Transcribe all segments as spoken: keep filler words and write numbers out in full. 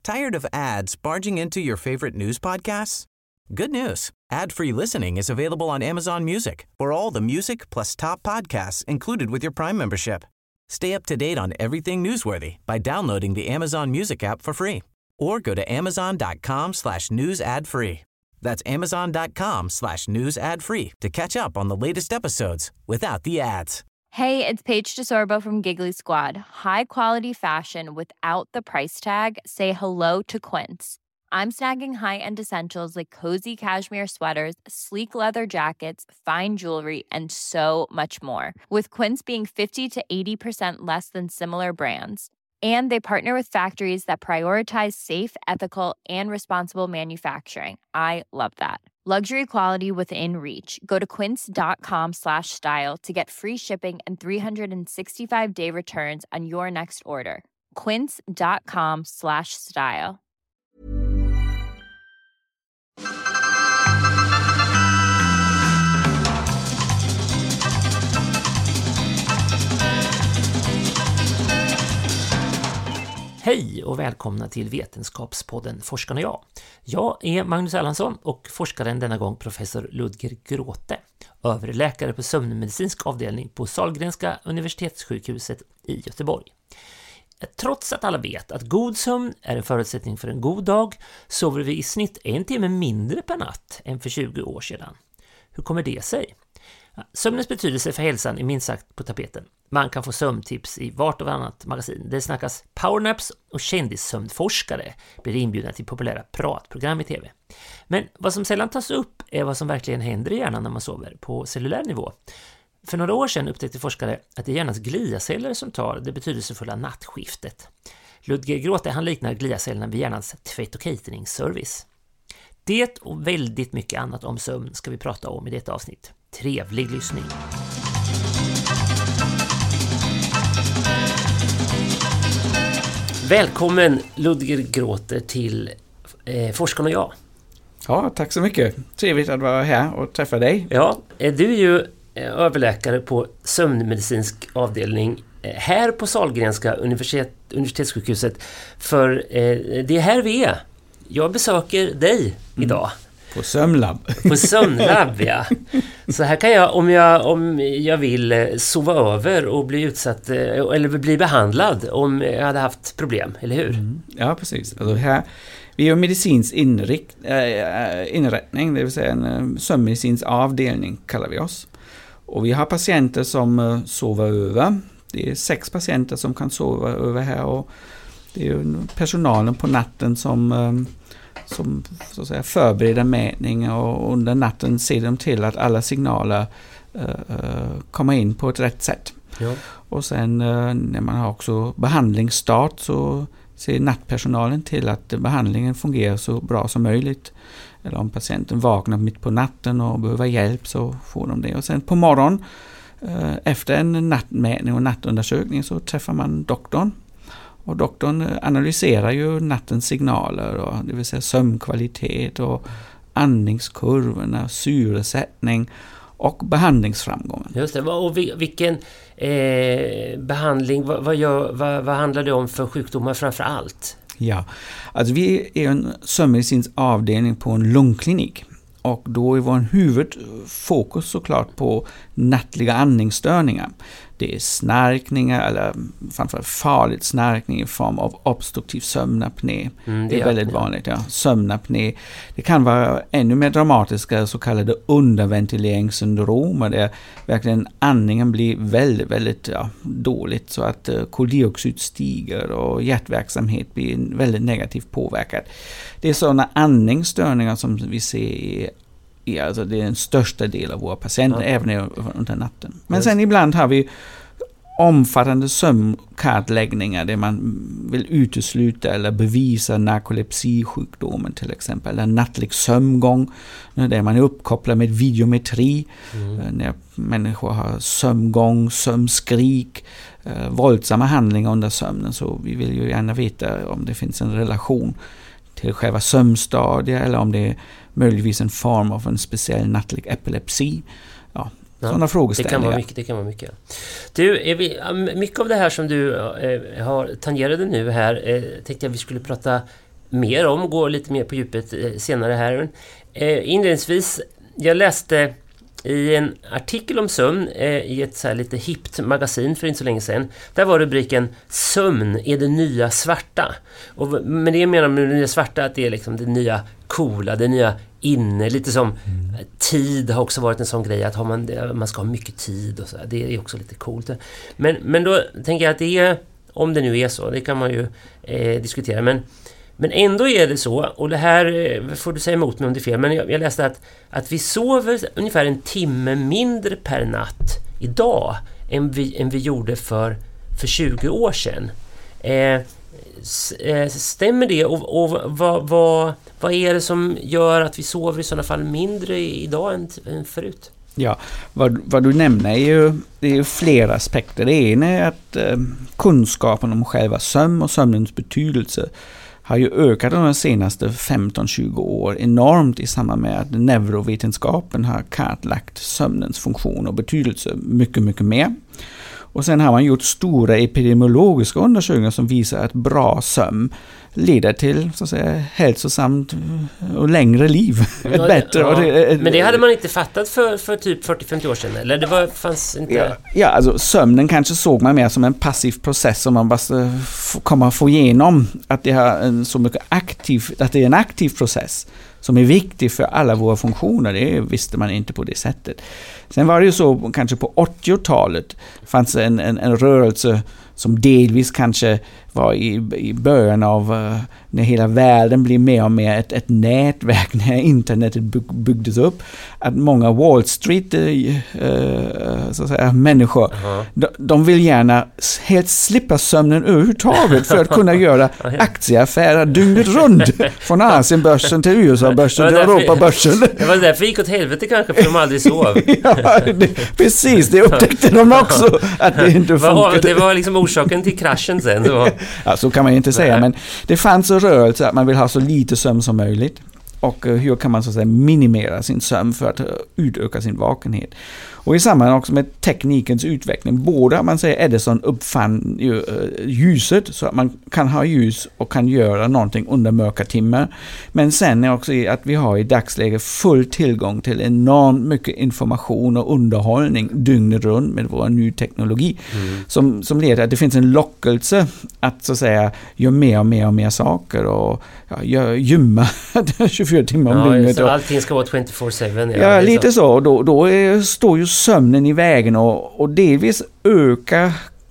Tired of ads barging into your favorite news podcasts? Good news. Ad-free listening is available on Amazon Music for all the music plus top podcasts included with your Prime membership. Stay up to date on everything newsworthy by downloading the Amazon Music app for free or go to amazon.com slash news ad free. That's amazon.com slash news ad free to catch up on the latest episodes without the ads. Hey, it's Paige DeSorbo from Giggly Squad. High quality fashion without the price tag. Say hello to Quince. I'm snagging high-end essentials like cozy cashmere sweaters, sleek leather jackets, fine jewelry, and so much more. With Quince being fifty to eighty percent less than similar brands. And they partner with factories that prioritize safe, ethical, and responsible manufacturing. I love that. Luxury quality within reach. Go to quince.com slash style to get free shipping and three sixty-five day returns on your next order. Quince.com slash style. Hej och välkomna till Vetenskapspodden Forskarna och jag. Jag är Magnus Erlandsson och forskaren denna gång professor Ludger Grote, överläkare på sömnmedicinsk avdelning på Sahlgrenska universitetssjukhuset i Göteborg. Trots att alla vet att god sömn är en förutsättning för en god dag sover vi i snitt en timme mindre per natt än för tjugo år sedan. Hur kommer det sig? Sömnens betydelse för hälsan är minst sagt på tapeten. Man kan få sömntips i vart och annat magasin. Det snackas powernaps och kändissömnforskare blir inbjudna till populära pratprogram i tv. Men vad som sällan tas upp är vad som verkligen händer i hjärnan när man sover på cellulär nivå. För några år sedan upptäckte forskare att det är hjärnans gliaceller som tar det betydelsefulla nattskiftet. Ludger Grote han liknar gliacellerna vid hjärnans tvätt- och cateringservice. Det och väldigt mycket annat om sömn ska vi prata om i detta avsnitt. Trevlig lyssning! Välkommen Ludger Grote till eh, Forskarna och jag. Ja, tack så mycket. Trevligt att vara här och träffa dig. Ja, du är ju överläkare på sömnmedicinsk avdelning här på Sahlgrenska universitet, universitetssjukhuset. För eh, det är här vi är. Jag besöker dig idag. Mm. På sömnlabb. På sömnlabb, ja. Så här kan jag, om jag, om jag vill sova över och bli utsatt eller bli behandlad om jag hade haft problem, eller hur? Mm. Ja, precis. Alltså här, vi har medicinsk inrikt, äh, inrättning, det vill säga en sömnmedicinsk avdelning kallar vi oss. Och vi har patienter som uh, sover över. Det är sex patienter som kan sova över här och det är ju personalen på natten som... Um, som så att säga, förbereder mätning och under natten ser de till att alla signaler uh, kommer in på ett rätt sätt. Ja. Och sen uh, när man har också behandlingsstart så ser nattpersonalen till att behandlingen fungerar så bra som möjligt. Eller om patienten vaknar mitt på natten och behöver hjälp så får de det. Och sen på morgon uh, efter en nattmätning och nattundersökning så träffar man doktorn. Och doktorn analyserar ju nattens signaler, och det vill säga sömnkvalitet och andningskurvorna, syresättning och behandlingsframgången. Just det, och vilken eh, behandling, vad, vad, gör, vad, vad handlar det om för sjukdomar framför allt? Ja, alltså vi är en sömnmedicinsk avdelning på en lungklinik. Och då är vår huvudfokus såklart på nattliga andningsstörningar. Det är snarkningar eller framförallt farligt snarkning i form av obstruktiv sömnapné. Mm, det, det är väldigt apné. vanligt. Ja. Sömnapné. Det kan vara ännu mer dramatiska så kallade underventileringssyndrom. Där verkligen andningen blir väldigt, väldigt ja, dåligt så att uh, koldioxid stiger och hjärtverksamhet blir väldigt negativt påverkad. Det är sådana andningsstörningar som vi ser i Ja, alltså det är den största delen av våra patienter, ja. Även under natten. Men sen ibland har vi omfattande sömnkartläggningar där man vill utesluta eller bevisa narkolepsisjukdomen till exempel. Eller nattlig sömngång, där man är uppkopplad med videometri. Mm. När människor har sömngång, sömnskrik, eh, våldsamma handlingar under sömnen. Så vi vill ju gärna veta om det finns en relation till själva sömnstadiet eller om det är möjligtvis en form av en speciell nattlig epilepsi. Ja, ja, sådana frågeställningar. Det kan vara mycket. Det kan vara mycket. Du, är vi, mycket av det här som du eh, har tangerade nu här eh, tänkte jag vi skulle prata mer om, gå lite mer på djupet eh, senare här. Eh, inledningsvis, jag läste i en artikel om sömn eh, i ett så här lite hippt magasin för inte så länge sedan. Där var rubriken "Sömn är det nya svarta". Och med det menar man med det nya svarta att det är liksom det nya coola, det nya inne. Lite som mm. tid har också varit en sån grej, att har man, man ska ha mycket tid och så. Det är också lite coolt. Men, men då tänker jag att det är, om det nu är så, det kan man ju eh, diskutera. Men Men ändå är det så, och det här får du säga emot mig om det är fel, men jag, jag läste att, att vi sover ungefär en timme mindre per natt idag än vi, än vi gjorde för, för tjugo år sedan. Eh, stämmer det? Och, och vad, vad, vad är det som gör att vi sover i sådana fall mindre idag än, än förut? Ja, vad, vad du nämner är ju, det är ju flera aspekter. Det ena är att eh, kunskapen om själva sömn och sömnens betydelse har ju ökat de senaste femton till tjugo år enormt i samband med att neurovetenskapen har kartlagt sömnens funktion och betydelse mycket, mycket mer. Och sen har man gjort stora epidemiologiska undersökningar som visar att bra sömn leder till så att säga hälsosamt och längre liv. Ja, bättre. Ja. Och det, men det hade man inte fattat för, för typ fyrtio till femtio år sedan, eller? Det var, fanns inte... Ja, ja, alltså sömnen kanske såg man mer som en passiv process som man bara kommer att få igenom. Att det, har en så mycket aktiv, att det är en aktiv process som är viktig för alla våra funktioner. Det visste man inte på det sättet. Sen var det ju så, kanske på åttiotalet fanns en, en, en rörelse som delvis kanske var i, i början av uh, när hela världen blev mer och mer ett, ett nätverk, när internetet byg, byggdes upp, att många Wall Street uh, så att säga, människor, uh-huh. de, de vill gärna helt slippa sömnen överhuvudtaget för att kunna göra aktieaffärer dygnet runt från Asienbörsen till U S A-börsen till Europabörsen. Det var därför det gick åt helvete kanske, för de aldrig sov. Ja, det, precis, det upptäckte de också att det inte funkade. Det var liksom orsaken till kraschen sen. Så. Ja, så kan man ju inte säga, men det fanns en rörelse att man vill ha så lite sömn som möjligt. Och hur kan man så att säga minimera sin sömn för att utöka sin vakenhet. Och i samband också med teknikens utveckling, både man säger Edison uppfann ju, uh, ljuset så att man kan ha ljus och kan göra någonting under mörka timmar. Men sen är också att vi har i dagsläget full tillgång till enormt mycket information och underhållning dygnet runt med vår ny teknologi. Mm. Som, som leder till att det finns en lockelse att så att säga göra mer och mer och mer saker och ja, gör, gymma tjugofyra timmar om ja, dygnet. Så allting ska vara tjugofyra sju. Ja, ja lite så. så. Då, då är, står ju sömnen i vägen och, och delvis öka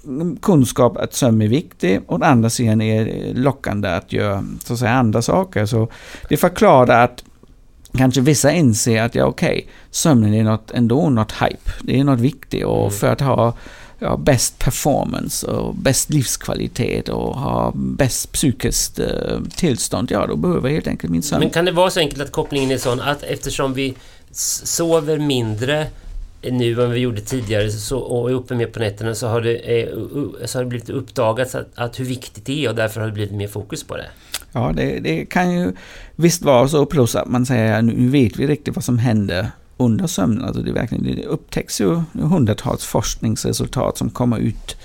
kunskap att sömn är viktig och å andra sidan är lockande att göra så att säga andra saker. Så det förklarar att kanske vissa inser att ja okej, okay, sömnen är något, ändå något hype. Det är något viktigt och mm. för att ha ja, bäst performance och bäst livskvalitet och ha bäst psykiskt uh, tillstånd, ja då behöver jag helt enkelt min sömn. Men kan det vara så enkelt att kopplingen är sån att eftersom vi sover mindre nu än vi gjorde tidigare så, och är uppe mer på nätterna så har det, eh, så har det blivit uppdagat att, att hur viktigt det är och därför har det blivit mer fokus på det. Ja, det, det kan ju visst vara så, plus att man säger nu vet vi riktigt vad som händer under sömnen. Alltså det, verkligen, det upptäcks ju hundratals forskningsresultat som kommer ut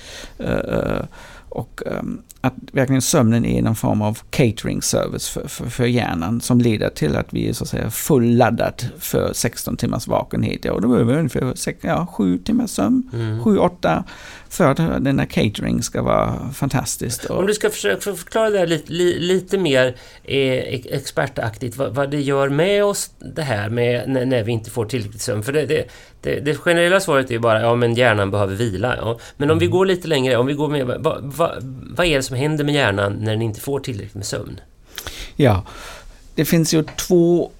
uh, och um, att verkligen sömnen är någon form av catering service för, för, för hjärnan som leder till att vi är så att säga fulladdat för sexton timmars vakenhet. Ja, och då behöver vi ungefär ja, sju timmars sömn, mm. sju åtta för att den här catering ska vara fantastiskt. Om du ska försöka förklara det här lite, li, lite mer eh, expertaktigt, vad, vad det gör med oss det här med när, när vi inte får tillräckligt sömn. För det, det, det, det generella svaret är ju bara, ja men hjärnan behöver vila. Ja. Men om vi går lite längre, om vi går med, vad, vad, vad är det som händer med hjärnan när den inte får tillräckligt med sömn? Ja, det finns ju två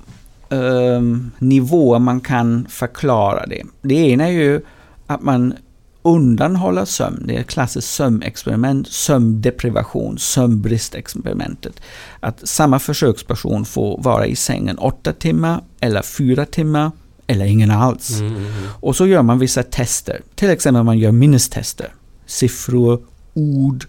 eh, nivåer man kan förklara det. Det ena är ju att man undanhålla sömn. Det är ett klassiskt sömnexperiment, sömndeprivation, sömnbristexperimentet. Att samma försöksperson får vara i sängen åtta timmar eller fyra timmar eller ingen alls. Mm, mm, mm. Och så gör man vissa tester. Till exempel man gör minnestester. Siffror, ord,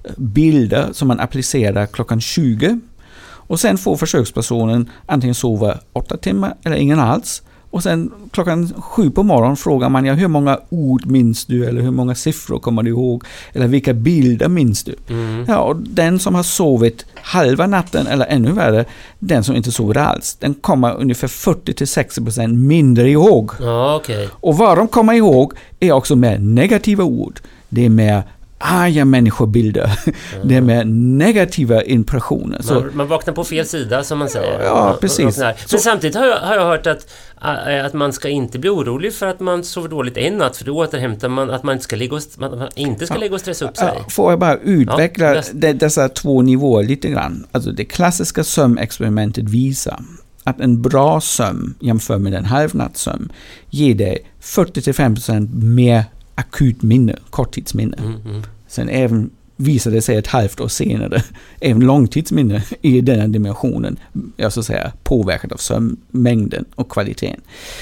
bilder som man applicerar klockan tjugo. Och sen får försökspersonen antingen sova åtta timmar eller ingen alls. Och sen klockan sju på morgonen frågar man, ja, hur många ord minns du? Eller hur många siffror kommer du ihåg? Eller vilka bilder minns du? Mm. Ja, och den som har sovit halva natten, eller ännu värre, den som inte sover alls, den kommer ungefär fyrtio till sextio procent mindre ihåg. Ja, okay. Och vad de kommer ihåg är också mer negativa ord. Det är mer arga människobilder. Mm. Det är med negativa impressioner. Så, man, man vaknar på fel sida, som man säger. Ja, precis. Men så, samtidigt har jag, har jag hört att, att man ska inte bli orolig för att man sover dåligt en natt, för då återhämtar man att man inte ska ligga och, man inte ska ja, ligga och stressa upp sig. Får jag bara utveckla ja, det, dessa två nivåer lite grann. Alltså det klassiska sömnexperimentet visar att en bra sömn jämfört med en halvnattsömn ger dig fyrtio till femtio procent mer akut minne, korttidsminne. Mm, mm. Sen även visade det sig ett halvt år senare, även långtidsminne i denna dimensionen, jag så säga, påverkat av sömnmängden och kvaliteten.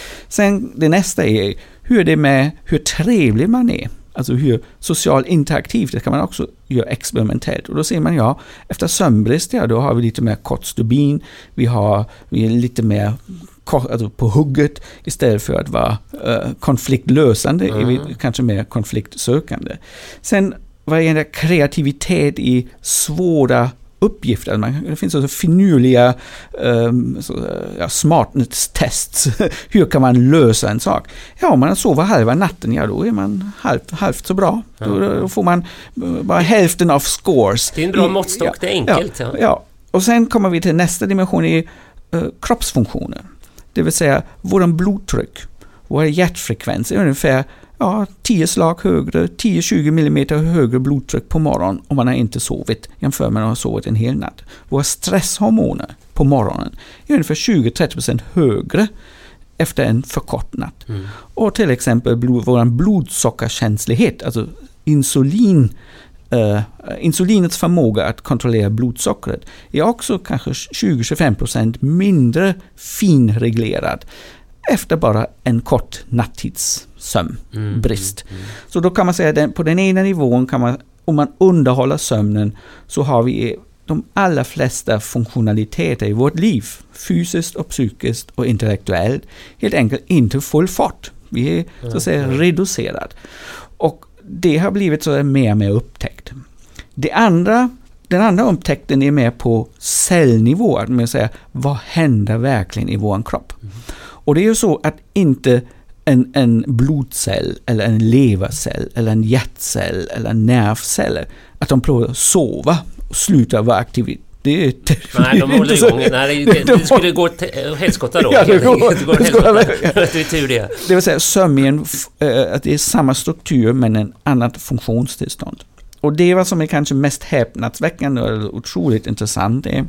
Sen det nästa är hur är det med hur trevlig man är. Alltså hur social interaktivt, det kan man också göra experimentellt. Och då ser man, ja, efter sömnbrist, ja, då har vi lite mer kort stubin, vi har vi är lite mer alltså på hugget istället för att vara uh, konfliktlösande, mm. är vi kanske mer konfliktsökande. Sen vad gäller kreativitet i svåra uppgifter, man, det finns också finurliga um, så, ja, smartness-tests. Hur kan man lösa en sak? Ja, om man sover halva natten, ja, då är man halvt, halvt så bra. Mm. Då, då får man bara hälften av scores. Det är en bra måttstock, ja, det är enkelt. Ja, ja. Och sen kommer vi till nästa dimension i uh, kroppsfunktioner. Det vill säga, våran blodtryck, vår hjärtfrekvens är ungefär ja, tio slag högre, tio till tjugo millimeter högre blodtryck på morgonen om man har inte sovit jämfört med om man har sovit en hel natt. Våra stresshormoner på morgonen är ungefär tjugo till trettio procent högre efter en för kort natt. Mm. Och till exempel blod, vår blodsockerkänslighet, alltså insulin, Uh, insulinets förmåga att kontrollera blodsockret är också kanske tjugo till tjugofem procent mindre finreglerad efter bara en kort nattidssömnbrist. Mm, mm, mm. Så då kan man säga att på den ena nivån kan man, om man underhåller sömnen, så har vi de allra flesta funktionaliteter i vårt liv, fysiskt och psykiskt och intellektuellt, helt enkelt inte full fart. Vi är så att säga reducerad. Och det har blivit så mer och mer upptäckt. Det andra, den andra upptäckten är mer på cellnivå, att man säger, vad händer verkligen i vår kropp? Mm. Och det är ju så att inte en, en blodcell eller en levercell eller en hjärtcell eller en nervcell, att de provar sova och sluta vara aktiva. Det är Nej, de håller igång. Nej, det, det, det skulle gå till helskotta då. Ja, det går, det går det, det, tur det. det vill säga, sömnen, att det är samma struktur men en annat funktionstillstånd. Och det var som är kanske mest häpnadsväckande och otroligt intressant är,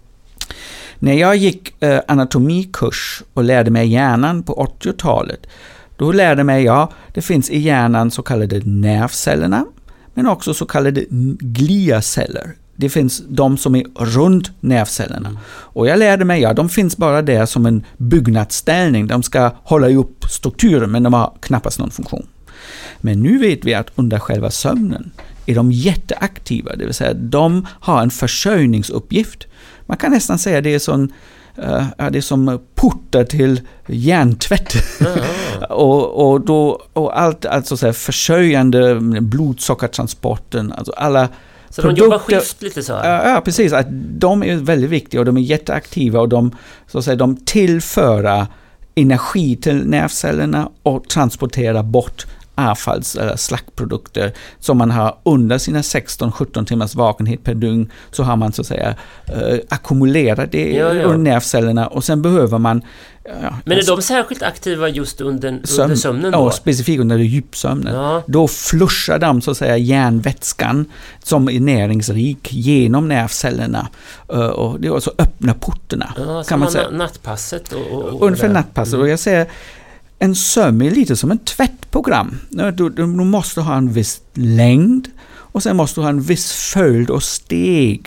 när jag gick eh, anatomikurs och lärde mig hjärnan på åttiotalet, då lärde mig jag, det finns i hjärnan så kallade nervcellerna, men också så kallade gliaceller. Det finns de som är runt nervcellerna. Mm. Och jag lärde mig, ja, de finns bara där som en byggnadsställning. De ska hålla upp strukturen, men de har knappast någon funktion. Men nu vet vi att under själva sömnen är de jätteaktiva. Det vill säga, de har en försörjningsuppgift. Man kan nästan säga det är som, uh, det är som portar till hjärntvätt. Mm. och, och, då, och allt, alltså så här, försörjande blodsockertransporten, alltså alla Så produkter, de jobbar skift lite så här? Ja, precis. Att de är väldigt viktiga och de är jätteaktiva och de, så att säga, de tillför energi till nervcellerna och transporterar bort avfalls- eller slaktprodukter som man har under sina sexton till sjutton timmars vakenhet per dygn, så har man så att säga äh, ackumulerat det ja, ja. under nervcellerna och sen behöver man ja, Men är de särskilt aktiva just under, sömn, under sömnen då? Ja, specifikt under djupsömnen. Ja. Då flushar de så att säga järnvätskan som är näringsrik genom nervcellerna och det är alltså öppna porterna. Ja, kan man säga. Nattpasset och, och, och ungefär nattpasset mm. och jag säger en sömn är lite som en tvättprogram. Du, du, du måste ha en viss längd och sen måste du ha en viss följd och steg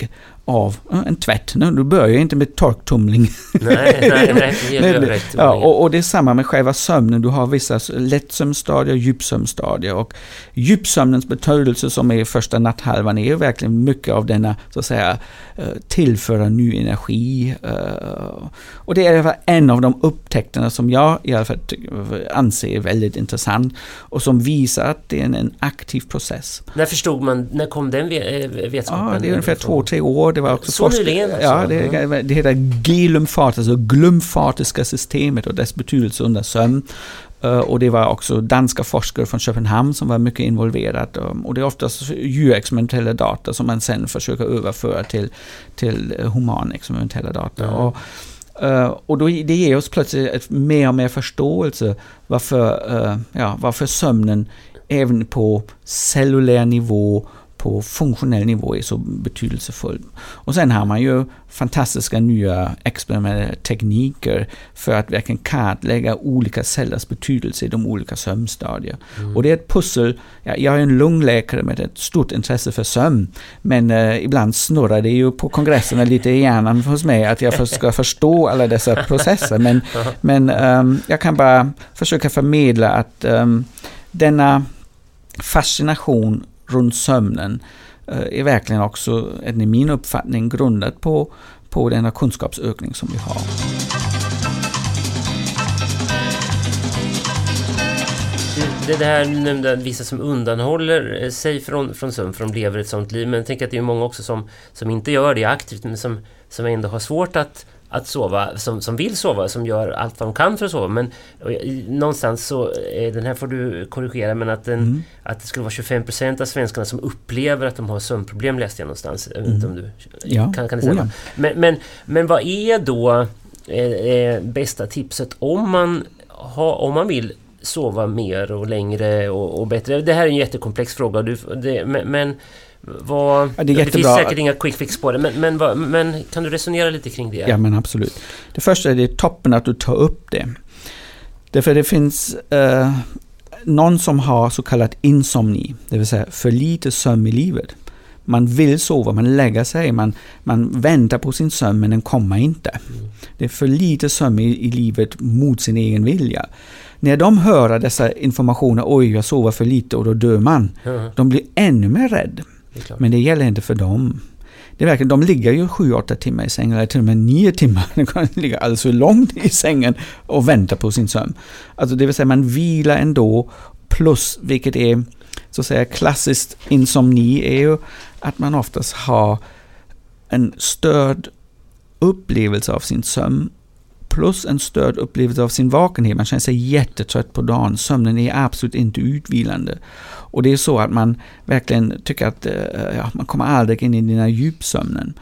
av en tvätt. Du börjar inte med torktumling. Nej, nej, nej. Det men, ja, och, och det är samma med själva sömnen. Du har vissa lättsömnstadier och djupsömnstadier. Och djupsömnens betydelse som är första natthalvan är verkligen mycket av denna, så att säga, tillföra ny energi. Och det är en av de upptäckterna som jag i alla fall anser väldigt intressant och som visar att det är en, en aktiv process. När förstod man, när kom den vetskapen? Ja, det är ungefär två, tre år. Det var också så forsk- nyligen alltså. Ja, det, det heter G-lymfat, alltså glymfatiska systemet och dess betydelse under sömn. Uh, och det var också danska forskare från Köpenhamn som var mycket involverade. Um, och det är oftast djurexperimentella data som man sen försöker överföra till, till humanexperimentella data. Mm. Och, uh, och då, det ger oss plötsligt ett mer och mer förståelse varför, uh, ja, varför sömnen även på cellulär nivå, på funktionell nivå är så betydelsefull. Och sen har man ju fantastiska nya experimentella tekniker för att verkligen kartlägga olika cellers betydelse i de olika sömnstadier. Mm. Och det är ett pussel. Ja, jag är en lungläkare med ett stort intresse för sömn, men eh, ibland snurrar det ju på kongresserna lite i hjärnan hos mig att jag ska förstå alla dessa processer. Men, men um, jag kan bara försöka förmedla att um, denna fascination runt sömnen är verkligen också, i min uppfattning, grundat på, på denna kunskapsökning som vi har. Det, det här nämnde vissa som undanhåller sig från, från sömn, för de lever ett sånt liv. Men jag tänker att det är många också som, som inte gör det aktivt, men som, som ändå har svårt att att sova, som, som vill sova, som gör allt vad de kan för att sova. Men och, någonstans så, eh, den här får du korrigera, men att, den, mm. att det skulle vara tjugofem procent av svenskarna som upplever att de har sömnproblem, läste jag någonstans. Jag vet inte om du ja. kan, kan det stämma. Oh, ja. men, men, men vad är då eh, bästa tipset om man, ha, om man vill sova mer och längre och, och bättre? Det här är en jättekomplex fråga, du, det, men, men Vad, ja, det, är det finns säkert inga quick fix på det, men, men, vad, men kan du resonera lite kring det? Ja, men absolut. Det första är det toppen att du tar upp det. Därför det finns eh, någon som har så kallat insomni, det vill säga för lite sömn i livet. Man vill sova, man lägger sig, man, man väntar på sin sömn, men den kommer inte. Mm. Det är för lite sömn i, i livet mot sin egen vilja. När de hör dessa informationer, oj, jag sover för lite och då dör man, mm. de blir ännu mer rädd. Det men det gäller inte för dem. Det verkar, de ligger ju sju åtta timmar i sängen, eller till och med nio timmar. De kan ligga alltså långt i sängen och vänta på sin sömn. Alltså det vill säga man vilar ändå, plus vilket är så att säga klassiskt insomni är ju att man oftast har en störd upplevelse av sin sömn plus en störd upplevelse av sin vakenhet. Man känner sig jättetrött på dagen. Sömnen är absolut inte utvilande. Och det är så att man verkligen tycker att ja, man kommer aldrig in i den här djupsömnen.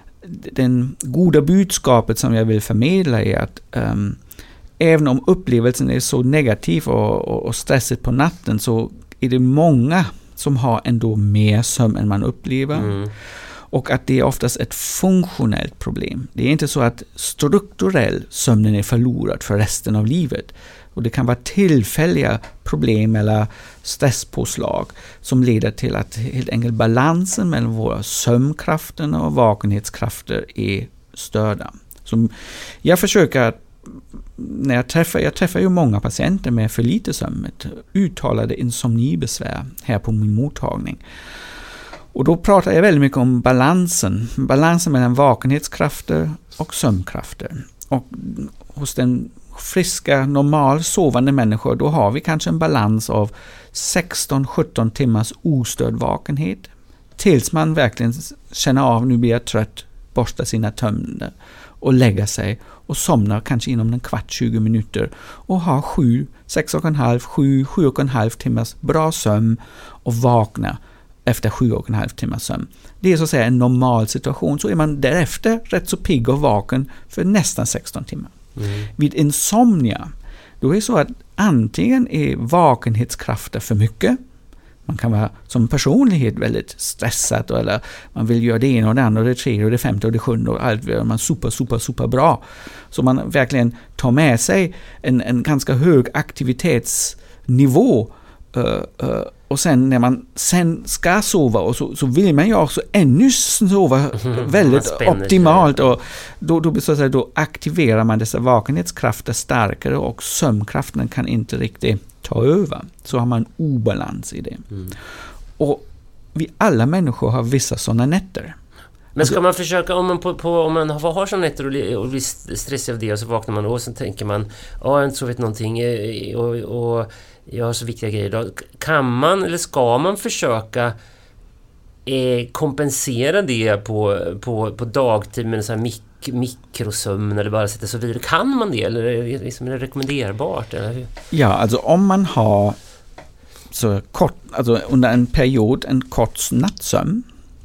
Den goda budskapet som jag vill förmedla är att um, även om upplevelsen är så negativ och, och, och stressigt på natten, så är det många som har ändå mer sömn än man upplever. Mm. Och att det är oftast ett funktionellt problem. Det är inte så att strukturell sömnen är förlorad för resten av livet. Och det kan vara tillfälliga problem eller stresspåslag som leder till att helt enkelt balansen mellan våra sömnkrafter och vakenhetskrafter är störda. Så jag försöker, när jag träffar, jag träffar ju många patienter med för lite sömn, med uttalade insomnibesvär här på min mottagning. Och då pratar jag väldigt mycket om balansen. Balansen mellan vakenhetskrafter och sömnkrafter. Och hos den friska, normal sovande människor, då har vi kanske en balans av sexton sjutton timmars ostörd vakenhet. Tills man verkligen känner av, nu blir jag trött, borstar sina tänder och lägger sig och somnar kanske inom en kvart, tjugo minuter och har sju, sex och en halv, sju, sju och en halv timmars bra sömn och vaknar efter sju och en halv timmars sömn. Det är så att säga en normal situation. Så är man därefter rätt så pigg och vaken för nästan sexton timmar. Mm. Vid insomnia, då är det så att antingen är vakenhetskrafter för mycket. Man kan vara som personlighet väldigt stressad, eller man vill göra det ena och det andra och det tredje och det femte och det sjunde och allt gör man super, super, super bra. Så man verkligen tar med sig en, en ganska hög aktivitetsnivå Uh, uh, och sen när man sen ska sova och så, så vill man ju också ännu sova mm, väldigt optimalt och då, då, så att säga, då aktiverar man dessa vakenhetskrafter starkare och sömnkraften kan inte riktigt ta över. Så har man obalans i det. Mm. Och vi alla människor har vissa sådana nätter. Men ska man försöka, om man, på, på, om man har, har sådana nätter och, och blir stressig av det och så vaknar man och så tänker man, ja jag har inte sovit någonting och, och jag har så viktiga grejer idag. Kan man eller ska man försöka eh, kompensera det på, på, på dagtid med en sån här mik, mikrosömn eller bara sätta så vidare? Kan man det eller är det, liksom, är det rekommenderbart? Eller? Ja, alltså om man har så kort, alltså under en period en kort nattsömn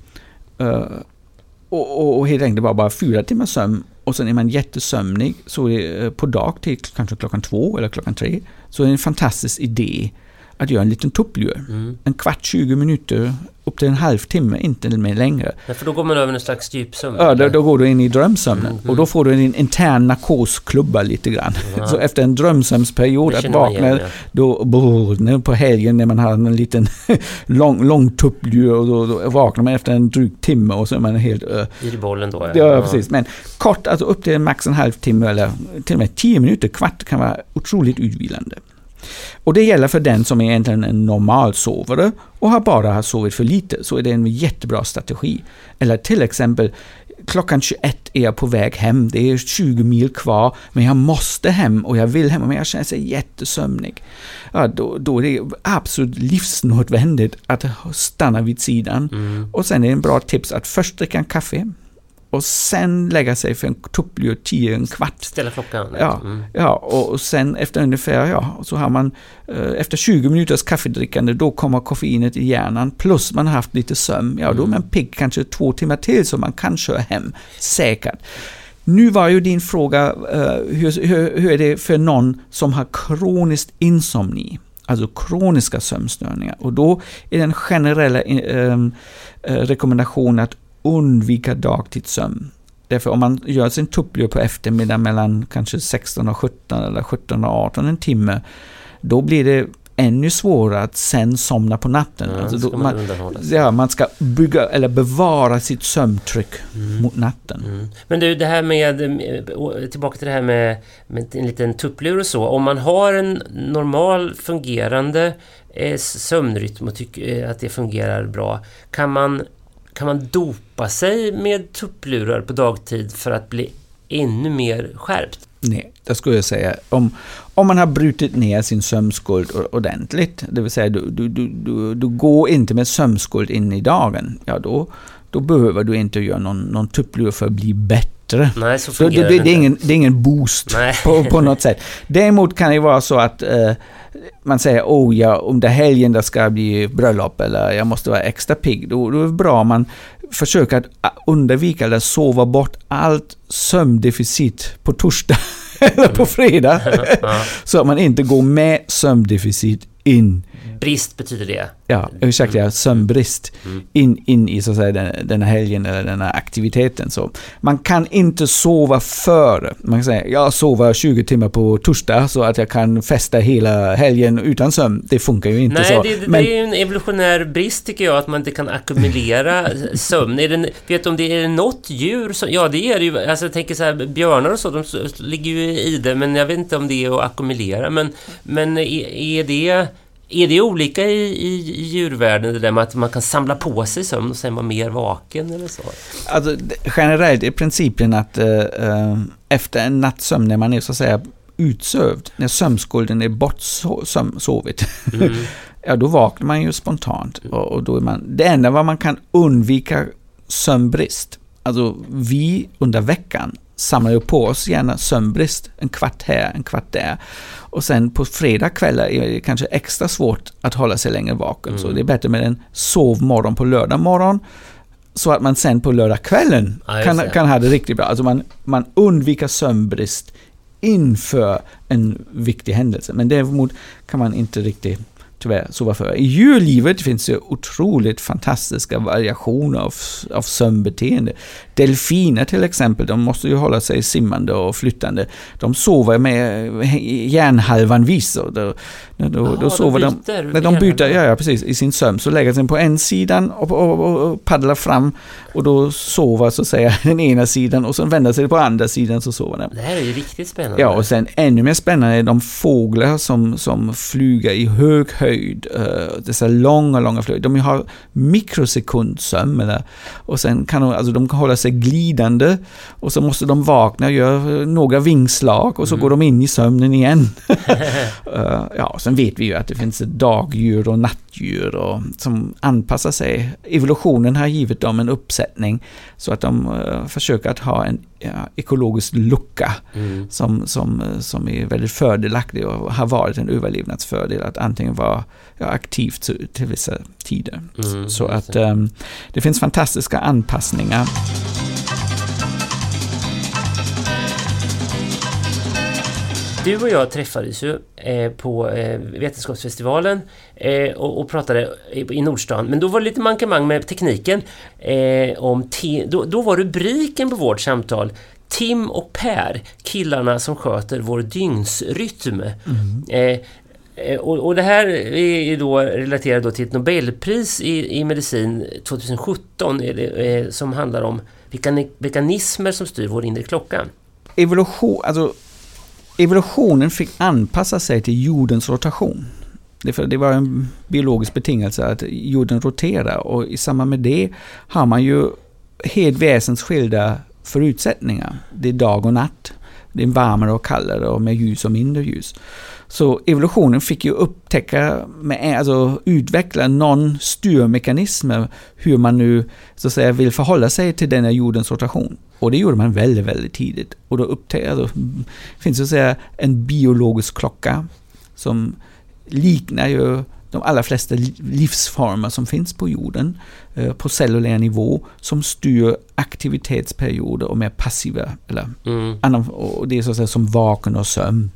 uh, och, och, och helt enkelt bara, bara fyra timmar sömn och sen är man jättesömnig så är på dag till kanske klockan två eller klockan tre så är det en fantastisk idé att göra en liten tupplur. Mm. En kvart, tjugo minuter upp till en halvtimme, inte mer längre. Ja, för då går man över en slags djupsömn. Ja, då, då går du in i drömsömnen. Mm. Och då får du en intern narkosklubba lite grann. Ja. Så efter en drömsömnsperiod att vakna igen, ja. då brr, på helgen när man har en liten lång, lång tupplur och då, då vaknar man efter en dryg timme och så är man helt... Uh, I bollen då, ja. Ja, ja, precis. Men kort, alltså upp till max en halvtimme eller till och med tio minuter, kvart kan vara otroligt utvilande. Och det gäller för den som är egentligen en normal sovare och har bara har sovit för lite, så är det en jättebra strategi. Eller till exempel klockan tjugoett är jag på väg hem, det är tjugo mil kvar men jag måste hem och jag vill hem men jag känner sig jättesömnig. Ja, då, då är det absolut livsnödvändigt att stanna vid sidan. Mm. Och sen är det en bra tips att först dricka en kaffe och sen lägga sig för en tupplur tio, en kvart. Ställa klockan. Ja, mm. ja och sen efter ungefär, ja, så har man efter tjugo minuters kaffedrickande, då kommer koffeinet i hjärnan, plus man har haft lite sömn, ja, då är man pigg kanske två timmar till så man kan köra hem, säkert. Nu var ju din fråga, uh, hur, hur, hur är det för någon som har kroniskt insomni? Alltså kroniska sömnstörningar. Och då är den generella uh, uh, rekommendationen att undvika dagtidssömn. Därför om man gör sin tupplur på eftermiddag mellan kanske sexton och sjutton eller sjutton och arton en timme, då blir det ännu svårare att sen somna på natten. Ja, alltså då man, man, ja, man ska bygga eller bevara sitt sömntryck mm. mot natten. Mm. Men du, det här med, tillbaka till det här med, med en liten tupplur och så. Om man har en normal fungerande eh, sömnrytm och tycker att det fungerar bra, kan man Kan man dopa sig med tupplurar på dagtid för att bli ännu mer skärpt? Nej, det skulle jag säga. Om, om man har brutit ner sin sömnskuld ordentligt, det vill säga du, du, du, du, du går inte med sömnskuld in i dagen, ja då, då behöver du inte göra någon, någon tupplur för att bli bättre. Nej, så så det, det, det, är ingen, det är ingen boost på, på något sätt. Däremot kan det vara så att eh, man säger, oh ja, om det helgen det ska bli bröllop eller jag måste vara extra pigg, då, då är det bra om man försöker att undvika eller sova bort allt sömndeficit på torsdag eller på fredag. Mm. Så att man inte går med sömndeficit in. Brist betyder det. Ja, exakt, ja, sömnbrist mm. in, in i så att säga den, den här helgen eller den här aktiviteten. Så man kan inte sova före. Man kan säga, jag sover tjugo timmar på torsdag så att jag kan festa hela helgen utan sömn. Det funkar ju inte. Nej, så. Det, det, Men, det är ju en evolutionär brist tycker jag, att man inte kan ackumulera sömn. Är det, vet du om det är något djur som, ja det är det ju, alltså jag tänker så här, björnar och så, de ligger ju i det, men jag vet inte om det är att ackumulera. Men, men är, är det Är det olika i, i djurvärlden, det där med att man kan samla på sig sömn och sen vara mer vaken eller så? Alltså generellt är principen att uh, efter en nattsömn, när man är så att säga utsövd, när sömnskulden är bortsovit, mm. ja då vaknar man ju spontant och, och då är man, det enda vad man kan undvika sömnbrist. Alltså vi under veckan samlar ju på oss gärna sömnbrist, en kvart här, en kvart där. Och sen på fredagkvällar är det kanske extra svårt att hålla sig längre vaken. Mm. Så det är bättre med en sovmorgon på lördag morgon, så att man sen på lördagskvällen ah, kan, kan ha det riktigt bra. Alltså man, man undviker sömnbrist inför en viktig händelse. Men däremot kan man inte riktigt tyvärr sova för. I djurlivet finns det otroligt fantastiska variationer av, av sömnbeteende. Delfiner till exempel, de måste ju hålla sig simmande och flyttande. De sover med hjärnhalvan vis. Och då, då, Aha, då sover de byter, de, de byter ja, ja, precis, i sin sömn. Så lägger sig på en sidan och, och, och, och paddlar fram och då sover så att säga den ena sidan och så vänder sig på andra sidan så sover de. Det här är ju riktigt spännande. Ja, och sen ännu mer spännande är de fåglar som, som flyger i hög höjd. Uh, dessa långa, långa flyg. De har mikrosekundsömn eller, och sen kan de, alltså de kan hålla sig glidande och så måste de vakna och göra några vingslag och så mm. går de in i sömnen igen. uh, ja, sen vet vi ju att det finns dagdjur och nattdjur och, som anpassar sig. Evolutionen har givit dem en uppsättning så att de uh, försöker att ha en ja, ekologisk lucka mm. som, som, som är väldigt fördelaktig och har varit en överlevnadsfördel att antingen vara ja, aktivt till, till vissa tider. Mm, så att um, det finns fantastiska anpassningar. Du och jag träffades ju eh, på eh, Vetenskapsfestivalen eh, och, och pratade i, i Nordstan. Men då var det lite mankemang med tekniken. Eh, om te- då, då var rubriken på vårt samtal Tim och Per, killarna som sköter vår dygnsrytm. Mm. Eh, och, och det här är då relaterat då till ett Nobelpris i, i medicin tjugohundrasjutton är det, eh, som handlar om vilka mekanismer som styr vår inre klocka. Evolution, alltså evolutionen fick anpassa sig till jordens rotation. Det, för det var en biologisk betingelse att jorden roterar och i samband med det har man ju helt väsensskilda förutsättningar. Det är dag och natt. Det är varmare och kallare och med ljus och mindre ljus. Så evolutionen fick ju upptäcka, med, alltså utveckla någon styrmekanismer hur man nu så att säga vill förhålla sig till denna jordens rotation. Och det gjorde man väldigt, väldigt tidigt. Och då upptäckte, alltså, finns så att säga en biologisk klocka som liknar ju de allra flesta livsformer som finns på jorden eh, på cellulär nivå som styr aktivitetsperioder och mer passiva eller mm. annan, och det är så att säga som vaken och sömn.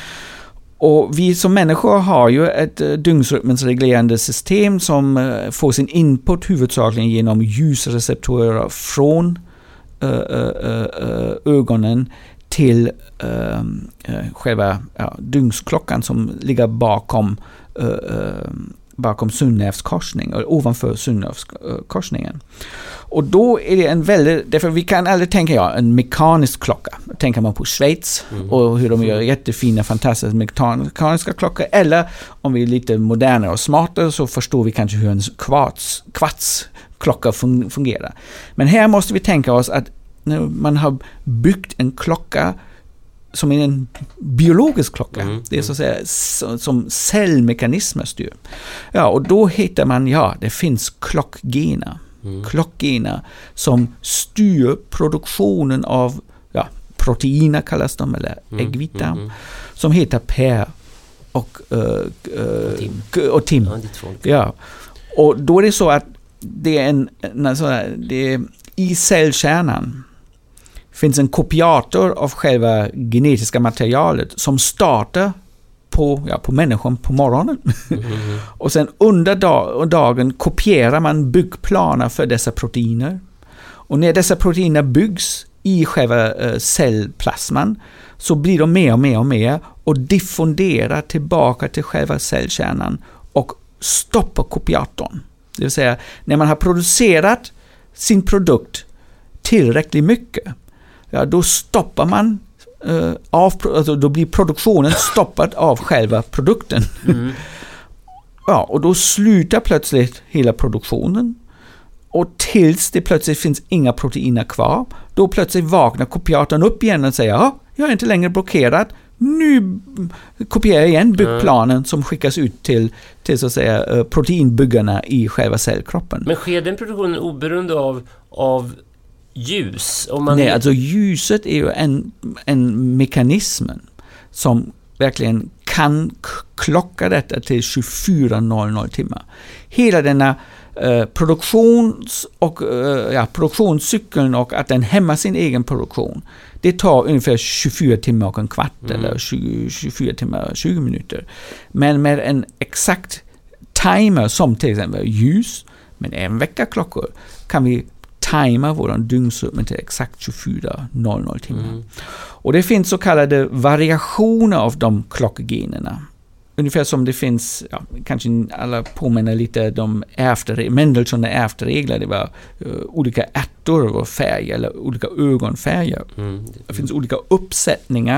Och vi som människor har ju ett uh, dygnsrytmensreglerande system som uh, får sin input huvudsakligen genom ljusreceptorer från uh, uh, uh, ögonen till uh, uh, själva uh, dygnsklockan som ligger bakom uh, uh, bakom synapskorsning eller ovanför synapskorsningen. Och då är det en väldigt, därför vi kan aldrig tänka ja, en mekanisk klocka. Tänker man på Schweiz mm. och hur de gör jättefina, fantastiska mekaniska klockor. Eller om vi är lite modernare och smartare så förstår vi kanske hur en kvarts, kvartsklocka fungerar. Men här måste vi tänka oss att när man har byggt en klocka som är en biologisk klocka. Mm, det är så att säga så, som cellmekanismer styr. Ja, och då hittar man, ja, det finns klockgener. Mm. Klockgener som styr produktionen av ja, proteiner kallas de, eller mm, äggvita, mm, mm. som heter Per och, uh, uh, och Tim. Och Tim. Ja, ja. Och då är det så att det är en, alltså, det är i cellkärnan finns en kopiator av själva genetiska materialet som startar på, ja, på människan på morgonen. Mm. Och sen under dag, dagen kopierar man byggplaner för dessa proteiner. Och när dessa proteiner byggs i själva uh, cellplasman så blir de mer och mer och mer och diffunderar tillbaka till själva cellkärnan och stoppar kopiatorn. Det vill säga, när man har producerat sin produkt tillräckligt mycket, ja, då stoppar man uh, av, alltså då blir produktionen stoppad av själva produkten. Mm. Ja, och då slutar plötsligt hela produktionen. Och tills det plötsligt finns inga proteiner kvar, då plötsligt vaknar kopiatorn upp igen och säger, ja, jag är inte längre blockerad. Nu kopierar jag igen byggplanen mm. som skickas ut till, till så att säga proteinbyggarna i själva cellkroppen. Men sker den produktionen oberoende av, av ljus? Om man... Nej, alltså ljuset är ju en, en mekanism som verkligen kan klocka detta till tjugofyra noll noll timmar. Hela denna eh, produktions- och eh, ja, produktionscykeln och att den hämmar sin egen produktion, det tar ungefär tjugofyra timmar och en kvart mm. eller tjugo, tjugofyra timmar och tjugo minuter. Men med en exakt timer som till exempel ljus, men även väckarklockor, kan vi tajma vår dygnsrytm till exakt tjugofyra noll noll timmar. Mm. Och det finns så kallade variationer av de klockgenerna. Ungefär som det finns, ja, kanske alla påminner lite de ärftare, Mendelssohn ärftregler, det var uh, olika ärtor och färger eller olika ögonfärger. Mm. Det finns olika uppsättningar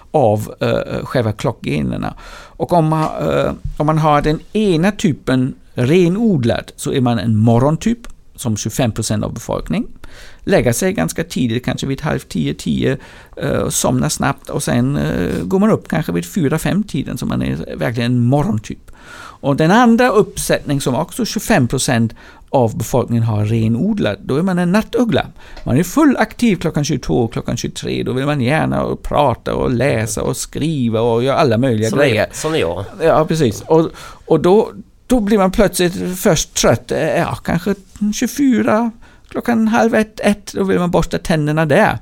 av uh, själva klockgenerna. Och om man, uh, om man har den ena typen renodlad så är man en morgontyp, som tjugofem procent av befolkningen. Lägger sig ganska tidigt, kanske vid halv tio, tio, uh, somnar snabbt och sen uh, går man upp kanske vid fyra, fem tiden, så man är verkligen en morgontyp. Och den andra uppsättning som också tjugofem procent av befolkningen har renodlat, då är man en nattuggla. Man är full aktiv klockan tjugotvå, klockan tjugotre, då vill man gärna prata och läsa och skriva och göra alla möjliga som grejer. Är, som är jag. Ja, precis. Och, och då Då blir man plötsligt först trött, ja, kanske tjugofyra, klockan halv ett, ett, då vill man borsta tänderna där.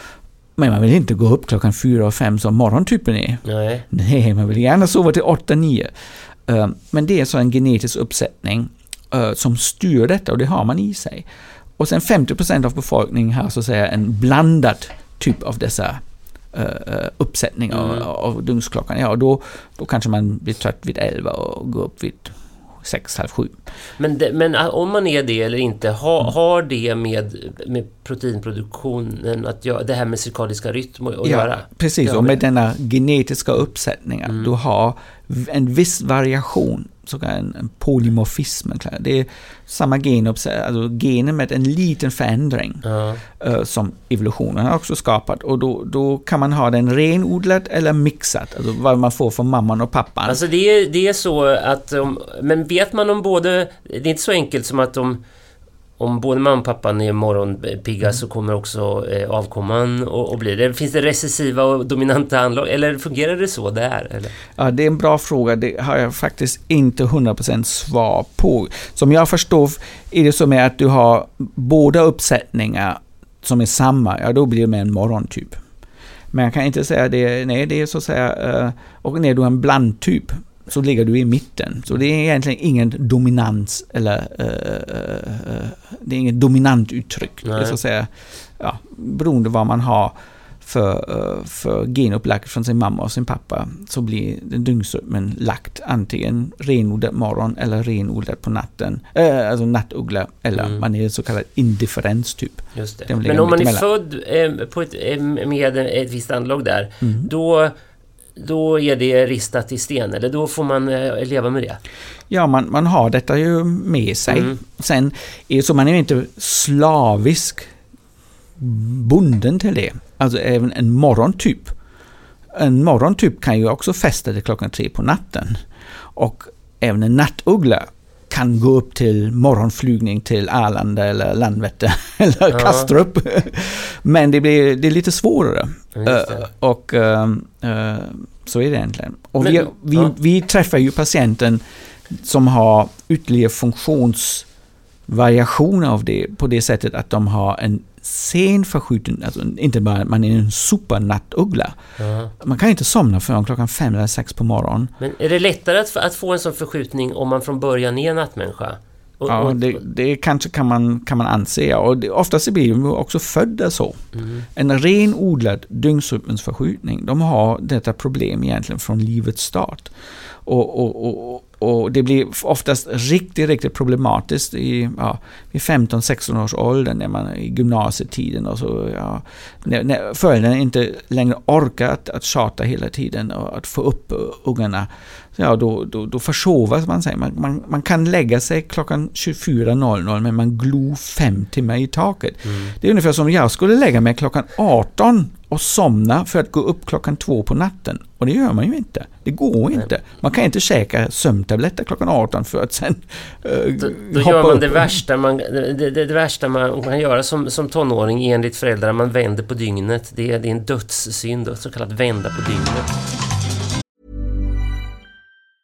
Men man vill inte gå upp klockan fyra och fem som morgontypen är. Nej. Nej, man vill gärna sova till åtta, nio. Uh, men det är så en genetisk uppsättning uh, som styr detta, och det har man i sig. Och sen femtio procent av befolkningen har så att säga en blandad typ av dessa Uh, uppsättning av, mm. av dygnsklockan. Ja, och då, då kanske man blir trött vid elva och går upp vid sex, halv sju. Men, det, men om man är det eller inte, ha, mm. har det med, med proteinproduktionen att göra, det här med cirkadiska rytm att ja, göra? Precis, ja, och med denna genetiska uppsättningen, mm. du har en viss variation, så en, en polymorfism. Det är samma gen, alltså gener med en liten förändring ja. uh, som evolutionen har också skapat, och då, då kan man ha den renodlad eller mixad, alltså vad man får från mamman och pappan. Alltså det är, det är så att, om, men vet man om både, det är inte så enkelt som att om Om både mamma och pappan är morgonpigga, mm. så kommer också eh, avkomman och, och blir det. Finns det recessiva och dominanta anlag, eller fungerar det så där? Eller? Ja, det är en bra fråga. Det har jag faktiskt inte hundra procent svar på. Som jag förstår är det som är att du har båda uppsättningar som är samma, ja då blir det med en morgontyp. Men jag kan inte säga det, nej det är så att säga, och när du har en blandtyp så ligger du i mitten. Så det är egentligen ingen dominans eller uh, uh, det är inget dominant uttryck. Nej. Det är så att säga, ja, beroende vad man har för, uh, för genupplagt från sin mamma och sin pappa, så blir den dygnsrytmen lagt antingen renodlat morgon eller renodlat på natten, uh, alltså nattuggla, eller mm. man är så kallad indifferenstyp. Just det. Men om man är född eh, på ett, eh, med ett visst anlag där, mm. då då är det ristat i sten, eller då får man eh, leva med det? Ja, man, man har detta ju med sig. Mm. Sen är så man är inte slavisk bunden till det. Alltså även en morgontyp. En morgontyp kan ju också fästa till klockan tre på natten. Och även en nattuggla kan gå upp till morgonflygning till Arlanda eller Landvetter eller ja. Kastrup. Men det blir det är lite svårare. Uh, och uh, uh, så är det egentligen. Och Men, vi, vi, ja. vi träffar ju patienten som har ytterligare funktionsvariationer av det, på det sättet att de har en sen förskjuten, alltså inte bara man är en supernattuggla. Ja. Man kan inte somna förrän klockan fem eller sex på morgonen. Men är det lättare att, att få en sån förskjutning om man från början är nattmänniska? Och, ja, det, det kanske kan man, kan man anse. Och det, oftast blir de också födda så. Mm. En renodlad dygnsrytmens förskjutning, de har detta problem egentligen från livets start. Och, och, och, och det blir oftast riktigt, riktigt problematiskt i, ja, i femton sexton års ålder, när man är i gymnasietiden och så, ja, när, när föräldrarna inte längre orkar att, att tjata hela tiden och att få upp ungarna, ja, då, då, då försovas man sig. Man, man, man kan lägga sig klockan tjugofyra noll noll, men man glor fem timmar i taket. Mm. Det är ungefär som jag skulle lägga mig klockan arton och somna för att gå upp klockan två på natten. Och det gör man ju inte. Det går inte. Man kan inte käka sömntabletter klockan arton för att sen uh, Då, då gör man det värsta man, det, det, det värsta man kan göra som, som tonåring enligt föräldrar. Man vänder på dygnet. Det är, det är en dödssynd, så kallat vända på dygnet.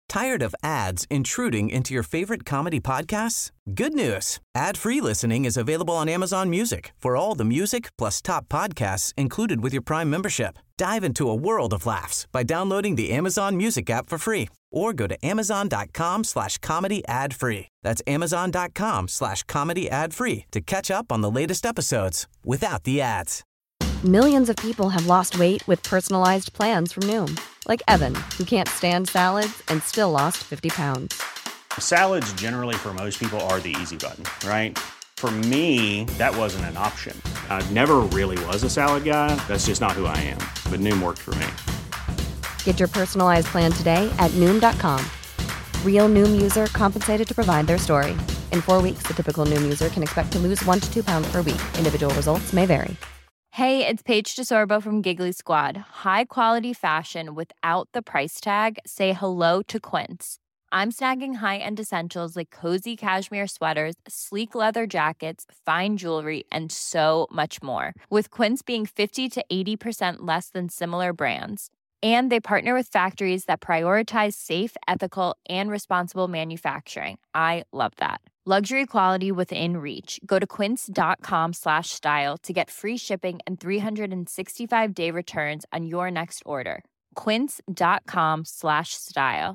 Tired of ads intruding into your favorite comedy podcasts? Good news. Ad-free listening is available on Amazon Music for all the music plus top podcasts included with your Prime membership. Dive into a world of laughs by downloading the Amazon Music app for free or go to amazon.com slash comedy ad free. That's amazon.com slash comedy ad free to catch up on the latest episodes without the ads. Millions of people have lost weight with personalized plans from Noom. Like Evan, who can't stand salads and still lost fifty pounds. Salads generally for most people are the easy button, right? For me, that wasn't an option. I never really was a salad guy. That's just not who I am. But Noom worked for me. Get your personalized plan today at Noom dot com. Real Noom user compensated to provide their story. In four weeks, the typical Noom user can expect to lose one to two pounds per week. Individual results may vary. Hey, it's Paige DeSorbo from Giggly Squad. High quality fashion without the price tag. Say hello to Quince. I'm snagging high-end essentials like cozy cashmere sweaters, sleek leather jackets, fine jewelry, and so much more. With Quince being fifty to eighty percent less than similar brands. And they partner with factories that prioritize safe, ethical, and responsible manufacturing. I love that. Luxury quality within reach. Go to quince.com slash style to get free shipping and three sixty-five day returns on your next order. Quince.com slash style.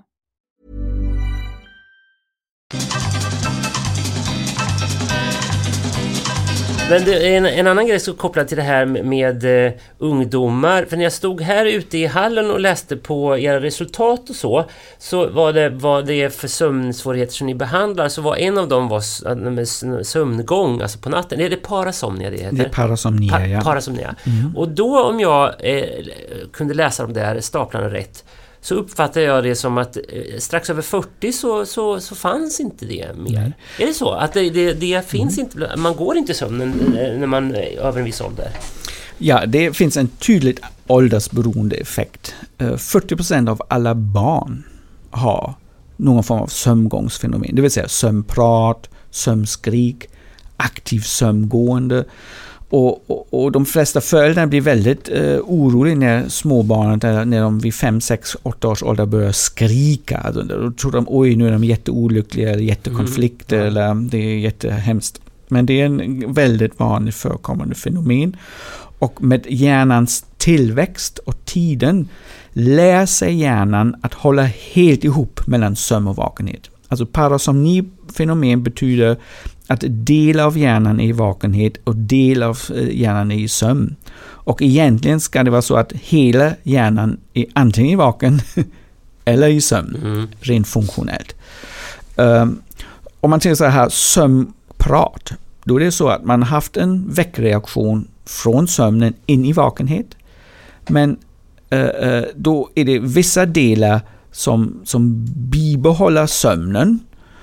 Men det är en, en annan grej som är kopplad till det här med, med uh, ungdomar. För när jag stod här ute i hallen och läste på era resultat och så, så var det vad det är för sömnsvårigheter som ni behandlar. Så var en av dem var med sömngång, alltså på natten. Är det parasomnia det heter? Det är parasomnia, pa- ja. Parasomnia. Mm. Och då om jag eh, kunde läsa de där staplarna rätt, så uppfattar jag det som att eh, strax över fyrtio så, så, så fanns inte det mer. Nej. Är det så? Att det, det, det finns mm. inte, man går inte i sömnen när man är över en viss ålder? Ja, det finns en tydligt åldersberoende effekt. fyrtio procent av alla barn har någon form av sömngångsfenomen. Det vill säga sömnprat, sömnskrik, aktiv sömngående. Och, och, och de flesta föräldrar blir väldigt eh, oroliga när småbarnen, när de vid fem, sex, åtta års ålder börjar skrika. Alltså, då tror de, oj, nu är de jätteolyckliga, eller jättekonflikter, mm. eller det är jättehemskt. Men det är en väldigt vanligt förekommande fenomen. Och med hjärnans tillväxt och tiden lär sig hjärnan att hålla helt ihop mellan sömn och vakenhet. Alltså parasomni-fenomen betyder att del av hjärnan är i vakenhet och del av hjärnan är i sömn. Och egentligen ska det vara så att hela hjärnan är antingen i vaken eller i sömn, mm. rent funktionellt. Um, om man tänker så här, sömnprat, då är det så att man har haft en väckreaktion från sömnen in i vakenhet. Men uh, uh, då är det vissa delar som, som bibehåller sömnen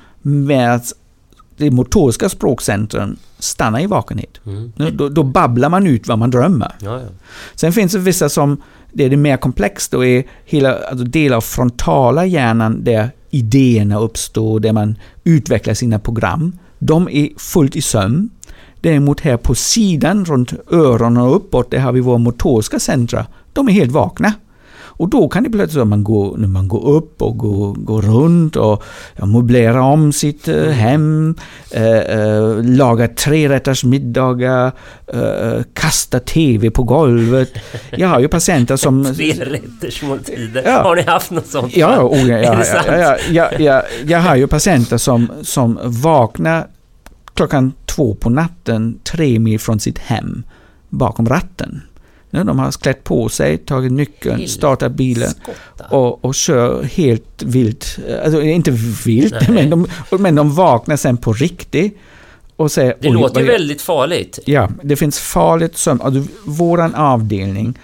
med att det motoriska språkcentren stannar i vakenhet. Mm. Då, då babblar man ut vad man drömmer. Ja, ja. Sen finns det vissa som, det är det mer komplext, då är hela alltså del av frontala hjärnan där idéerna uppstår, där man utvecklar sina program. De är fullt i sömn. Däremot här på sidan, runt öronen och uppåt, där har vi våra motoriska centra. De är helt vakna. Och då kan det plötsligt att man går, när man går upp och går, går runt och ja, möblerar om sitt eh, hem, eh, eh, lagar trerätters middagar, eh, kastar tv på golvet. Jag har ju patienter som... Trerätters måltider. Ja. Har ni haft något sånt? Ja, oh, ja, ja, ja, ja, ja, ja, jag har ju patienter som, som vaknar klockan två på natten, tre mil från sitt hem, bakom ratten. De har klätt på sig, tagit nyckeln, helt startat bilen och, och kör helt vilt. Alltså inte vilt, men de, men de vaknar sen på riktigt. Och säger, det låter ju väldigt farligt. Ja, det finns farligt sömn. Alltså, våran avdelning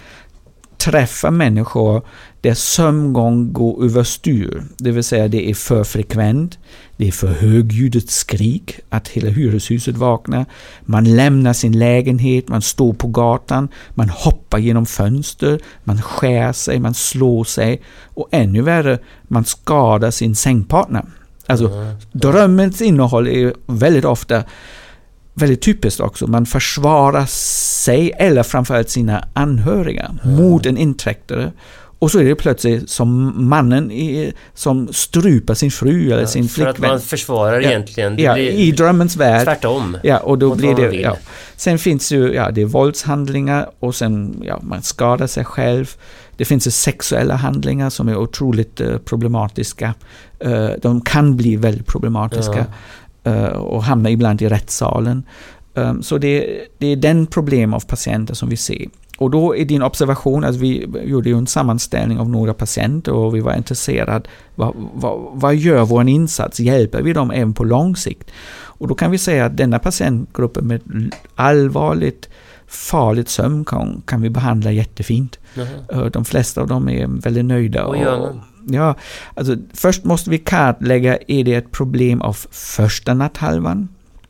träffar människor där sömngång går överstyr. Det vill säga det är för frekvent, det är för högljudet skrik att hela hyreshuset vaknar. Man lämnar sin lägenhet, man står på gatan, man hoppar genom fönster, man skär sig, man slår sig och ännu värre, man skadar sin sängpartner. Alltså mm. drömmens innehåll är väldigt ofta väldigt typiskt också. Man försvarar sig eller framförallt sina anhöriga mm. mot en inträktare. Och så är det plötsligt som mannen i, som strupar sin fru eller ja, sin flickvän. För att man försvarar ja, egentligen. Det ja, blir i drömmens värld. Tvärtom. Ja, och då blir det... Ja. Sen finns ju, ja, det är våldshandlingar och sen, ja, man skadar sig själv. Det finns ju sexuella handlingar som är otroligt uh, problematiska. Uh, de kan bli väldigt problematiska ja. uh, och hamna ibland i rättssalen. Um, så det, det är den problem av patienter som vi ser. Och då är din observation, att vi gjorde ju en sammanställning av några patienter och vi var intresserade, vad, vad, vad gör vår insats? Hjälper vi dem även på lång sikt? Och då kan vi säga att denna patientgruppen med allvarligt farligt sömn kan, kan vi behandla jättefint. Mm. De flesta av dem är väldigt nöjda. Och gör man? Ja, alltså först måste vi kartlägga, är det ett problem av första natthalvan?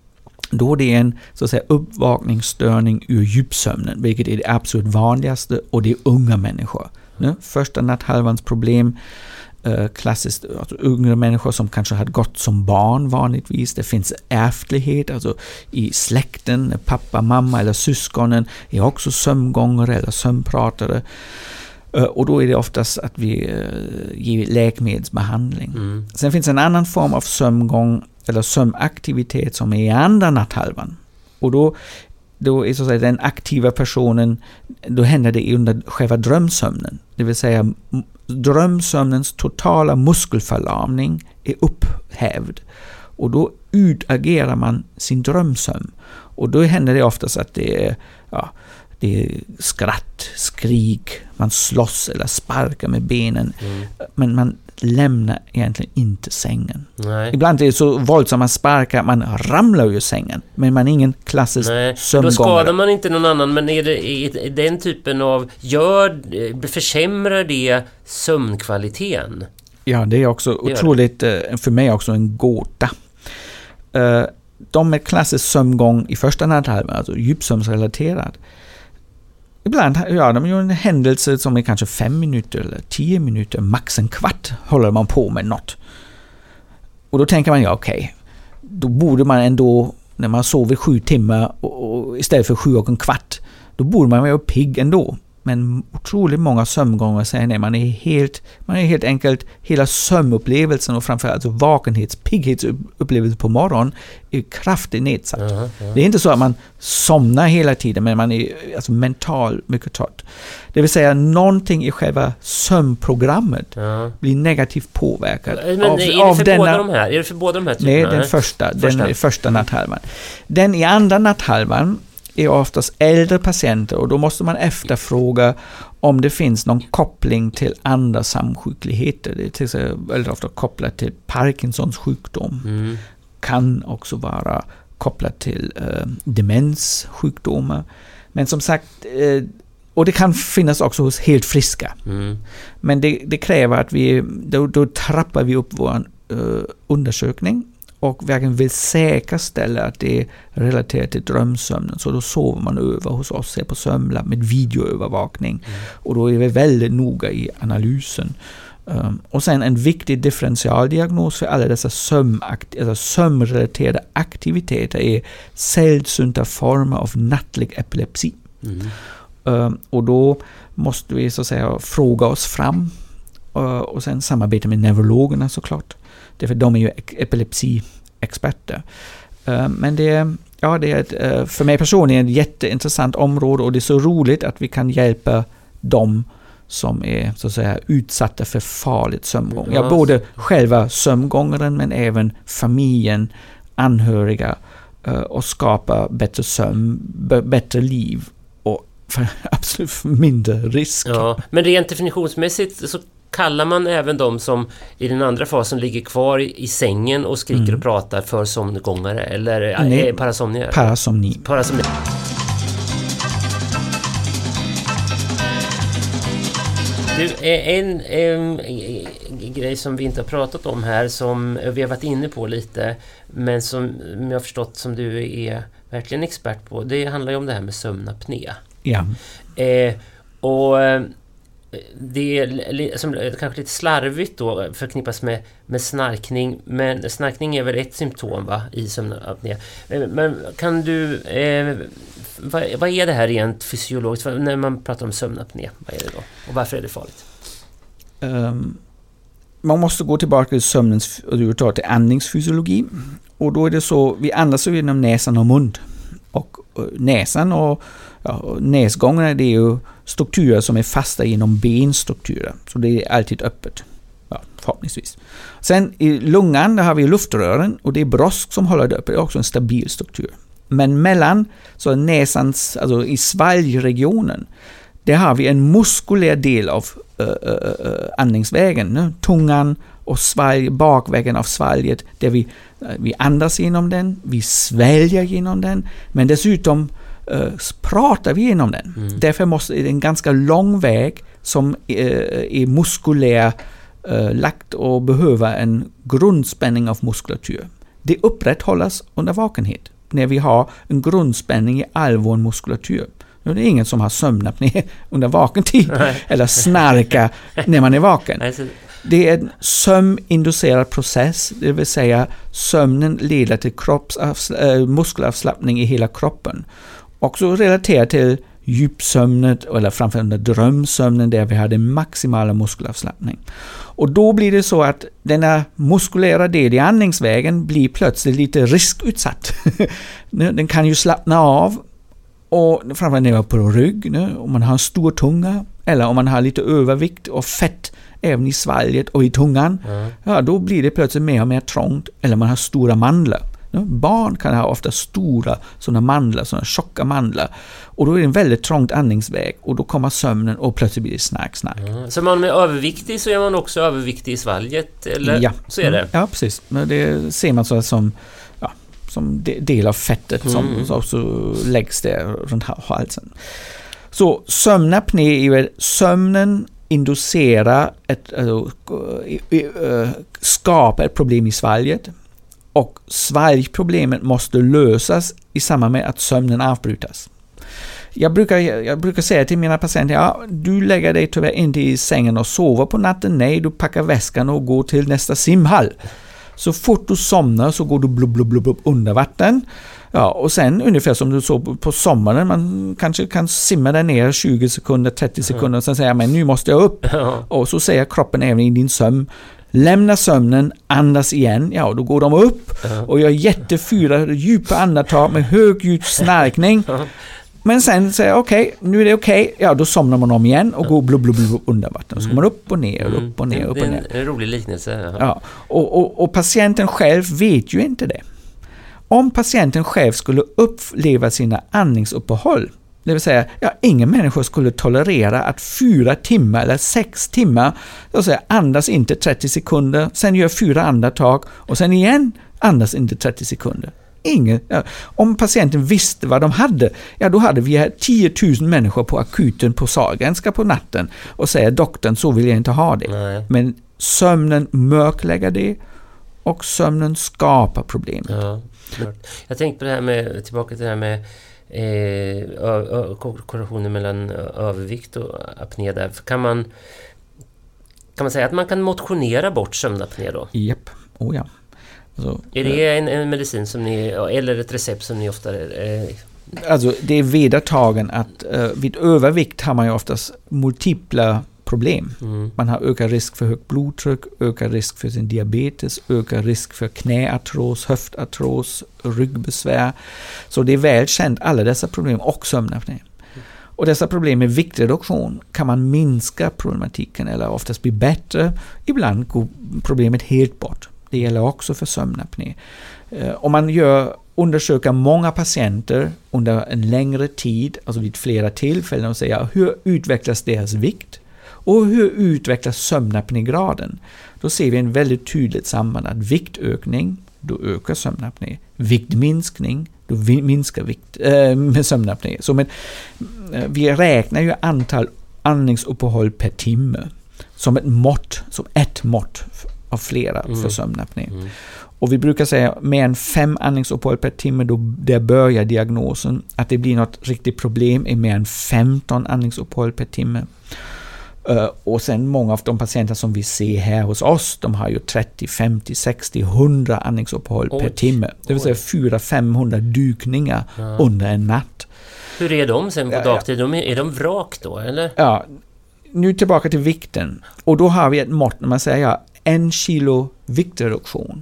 Då det är en så att säga uppvakningsstörning ur djupsömnen, vilket är det absolut vanligaste, och det är unga människor. Mm. Första natthalvans problem, eh, klassiskt alltså unga människor som kanske hade gått som barn vanligtvis. Det finns ärftlighet, alltså i släkten, pappa, mamma eller syskonen är också sömngångare eller sömnpratare. Uh, och då är det oftast att vi uh, ger läkemedelsbehandling. Mm. Sen finns en annan form av sömngång eller sömnaktivitet som är i andra natthalvan. Och då, då är så att säga den aktiva personen, då händer det under själva drömsömnen. Det vill säga drömsömnens totala muskelförlamning är upphävd. Och då utagerar man sin drömsömn. Och då händer det oftast att det är... Ja, det är skratt, skrik, man slåss eller sparkar med benen. Mm. Men man lämnar egentligen inte sängen. Nej. Ibland är det så våldsamt man sparkar, man ramlar ur sängen. Men man är ingen klassisk sömngångare. Då skadar man inte någon annan, men är det är den typen av, gör, försämrar det sömnkvaliteten? Ja, det är också det otroligt, det. för mig också en gåta. De med klassisk sömngång i första natthalvan, alltså djupsömnsrelaterad, ibland ja, de gör en händelse som är kanske fem minuter eller tio minuter, max en kvart håller man på med något. Och då tänker man, ja okej, okay, då borde man ändå, när man sover sju timmar och, och istället för sju och en kvart, då borde man vara pigg ändå. Men otroligt många sömngångar säger nej, man är helt, man är helt enkelt, hela sömnupplevelsen och framförallt alltså vakenhets, pigghetsupplevelsen på morgonen är kraftigt nedsatt. Uh-huh, uh-huh. Det är inte så att man somnar hela tiden, men man är alltså mentalt mycket trött. Det vill säga någonting i själva sömnprogrammet uh-huh. blir negativt påverkat. Men av, är, det av för denna, båda de här? är det för båda de här typerna? Nej, den första, första. Den är första natthalvan. Den i andra natthalvan är oftast äldre patienter, och då måste man efterfråga om det finns någon koppling till andra samsjukligheter. Det är till exempel väldigt ofta kopplat till Parkinsons sjukdom. Mm. Kan också vara kopplat till eh, demenssjukdomar. Men som sagt, eh, och det kan finnas också hos helt friska. Mm. Men det, det kräver att vi, då, då trappar vi upp vår eh, undersökning och verkligen vill säkerställa att det är relaterat till drömsömnen. Så då sover man över hos oss, ser på sömnlabb med videoövervakning. Mm. Och då är vi väldigt noga i analysen. Um, och sen en viktig differentialdiagnos för alla dessa sömnakt- alltså sömnrelaterade aktiviteter är sällsynta former av nattlig epilepsi. Mm. Um, och då måste vi så att säga fråga oss fram uh, och sen samarbeta med neurologerna såklart. Därför de är ju epilepsiexperter. Uh, men det, ja, det är ett, uh, för mig personligen ett jätteintressant område, och det är så roligt att vi kan hjälpa dem som är så att säga utsatta för farligt sömngång. Ja, ja, både själva sömngångaren men även familjen, anhöriga, uh, och skapa bättre sömn, b- bättre liv och för absolut mindre risk. Ja, men rent definitionsmässigt så kallar man även de som i den andra fasen ligger kvar i, i sängen och skriker mm. och pratar för somngångare eller Nej, parasomnier. Parasomni. Parasomni. Du, en, en, en grej som vi inte har pratat om här, som vi har varit inne på lite, men som jag har förstått som du är verkligen expert på, det handlar ju om det här med sömnapné. Ja. Eh, och det är som, kanske lite slarvigt då förknippas med, med snarkning, men snarkning är väl ett symptom va, i sömnapné. Men kan du eh, vad, vad är det här rent fysiologiskt när man pratar om sömnapné? Vad är det då? Och varför är det farligt? Um, man måste gå tillbaka till sömnens och till andningsfysiologi. Och då är det så, vi andas genom näsan och mun. Och näsan och, ja, och näsgångarna, det är ju strukturer som är fasta genom benstrukturer. Så det är alltid öppet. Ja, förhoppningsvis. Sen i lungan där har vi luftrören och det är brosk som håller det uppe. Det är också en stabil struktur. Men mellan så näsans, alltså i svalgregionen, där har vi en muskulär del av uh, uh, andningsvägen. Ne? Tungan och svalg, bakvägen av svalget, där vi, uh, vi andas genom den, vi sväljer genom den, men dessutom uh, pratar vi genom den. Mm. Därför måste det en ganska lång väg som uh, är muskulär uh, lagt och behöver en grundspänning av muskulatur. Det upprätthållas under vakenhet när vi har en grundspänning i all vår muskulatur. Det är ingen som har sömnapné under vaken tid eller snarka när man är vaken. Det är en sömninducerad process, det vill säga sömnen leder till kroppsavsla- äh, muskelavslappning i hela kroppen. Också relaterat till djupsömnen eller framförallt drömsömnen där vi har den maximala muskelavslappning. Och då blir det så att denna muskulära del i andningsvägen blir plötsligt lite riskutsatt. Den kan ju slappna av och framförallt ner på rygg, nu, om man har en stor tunga eller om man har lite övervikt och fett även i svalget och i tungan, mm. ja, då blir det plötsligt mer och mer trångt, eller man har stora mandlar. Nu, barn kan ha ofta stora sådana mandlar, sådana tjocka mandlar, och då är det en väldigt trångt andningsväg och då kommer sömnen och plötsligt blir det snark, snark. Mm. Så man är överviktig så är man också överviktig i svalget, eller? Ja, så är det. Ja, precis. Men det ser man så som som del av fettet mm. som också läggs där runt halsen. Så sömnapné är ju sömnen inducerar ett, alltså, skapar ett problem i svalget, och svalgproblemet måste lösas i samband med att sömnen avbrytas. Jag brukar, jag brukar säga till mina patienter, ja, du lägger dig tyvärr inte i sängen och sover på natten. Nej, du packar väskan och går till nästa simhall. Så fort du somnar så går du blub, blub, blub, blub under vatten. Ja, och sen ungefär som du såg på sommaren, man kanske kan simma där ner tjugo sekunder, trettio sekunder och sen säger men nu måste jag upp. Och så säger kroppen även i din sömn, lämna sömnen, andas igen. Ja, och då går de upp och gör jättefyra djupa andetag med högljudd snarkning. Men sen säger jag okej, okay, nu är det okej. Okay. Ja, då somnar man om igen och går blub, blub, blub under vatten. Så går man upp och ner, mm. upp och ner, upp och ner. Det är en rolig liknelse. Ja, och, och, och patienten själv vet ju inte det. Om patienten själv skulle uppleva sina andningsuppehåll, det vill säga, ja, ingen människa skulle tolerera att fyra timmar eller sex timmar, då säger andas inte trettio sekunder, sen gör fyra andetag och sen igen andas inte trettio sekunder. Ingen, ja, om patienten visste vad de hade, ja, då hade vi tio tusen människor på akuten på Sahlgrenska på natten och säger doktorn, så vill jag inte ha det. Nej. Men sömnen mörklägger det och sömnen skapar problem. Ja, jag tänkte på det här med, tillbaka till det här med eh, korrelationen mellan övervikt och apné där. Kan man, kan man säga att man kan motionera bort sömnapné då? Japp, oh ja. Alltså, är det en, en medicin som ni, eller ett recept som ni ofta... Eh... Alltså det är vedertagen att uh, vid övervikt har man ju oftast multipla problem. Mm. Man har ökad risk för högt blodtryck, ökad risk för sin diabetes, ökad risk för knäartros, höftartros, ryggbesvär. Så det är väl känt, alla dessa problem och sömnapné. Mm. Och dessa problem med viktreduktion kan man minska problematiken eller oftast bli bättre. Ibland går problemet helt bort. Det gäller också för sömnapné. Eh, om man gör, undersöker många patienter under en längre tid, alltså vid flera tillfällen, och säger hur utvecklas deras vikt och hur utvecklas sömnapnégraden, då ser vi en väldigt tydligt samband att viktökning, då ökar sömnapné. Viktminskning, då minskar vikt, äh, med sömnapné. Så med, äh, vi räknar ju antal andningsuppehåll per timme som ett mått, som ett mått av flera mm. för sömnapné. Mm. Och vi brukar säga mer än fem andningsuppehåll per timme, då där börjar diagnosen. Att det blir något riktigt problem är mer än femton andningsuppehåll per timme. Uh, och sen många av de patienter som vi ser här hos oss, de har ju trettio, femtio, sextio, hundra andningsuppehåll Oj. per timme. Det vill säga fyra till femhundra dykningar ja. under en natt. Hur är de sen på ja, dagtid? De är, är de vrak då, eller? Ja, nu tillbaka till vikten. Och då har vi ett mått när man säger en kilo viktreduktion.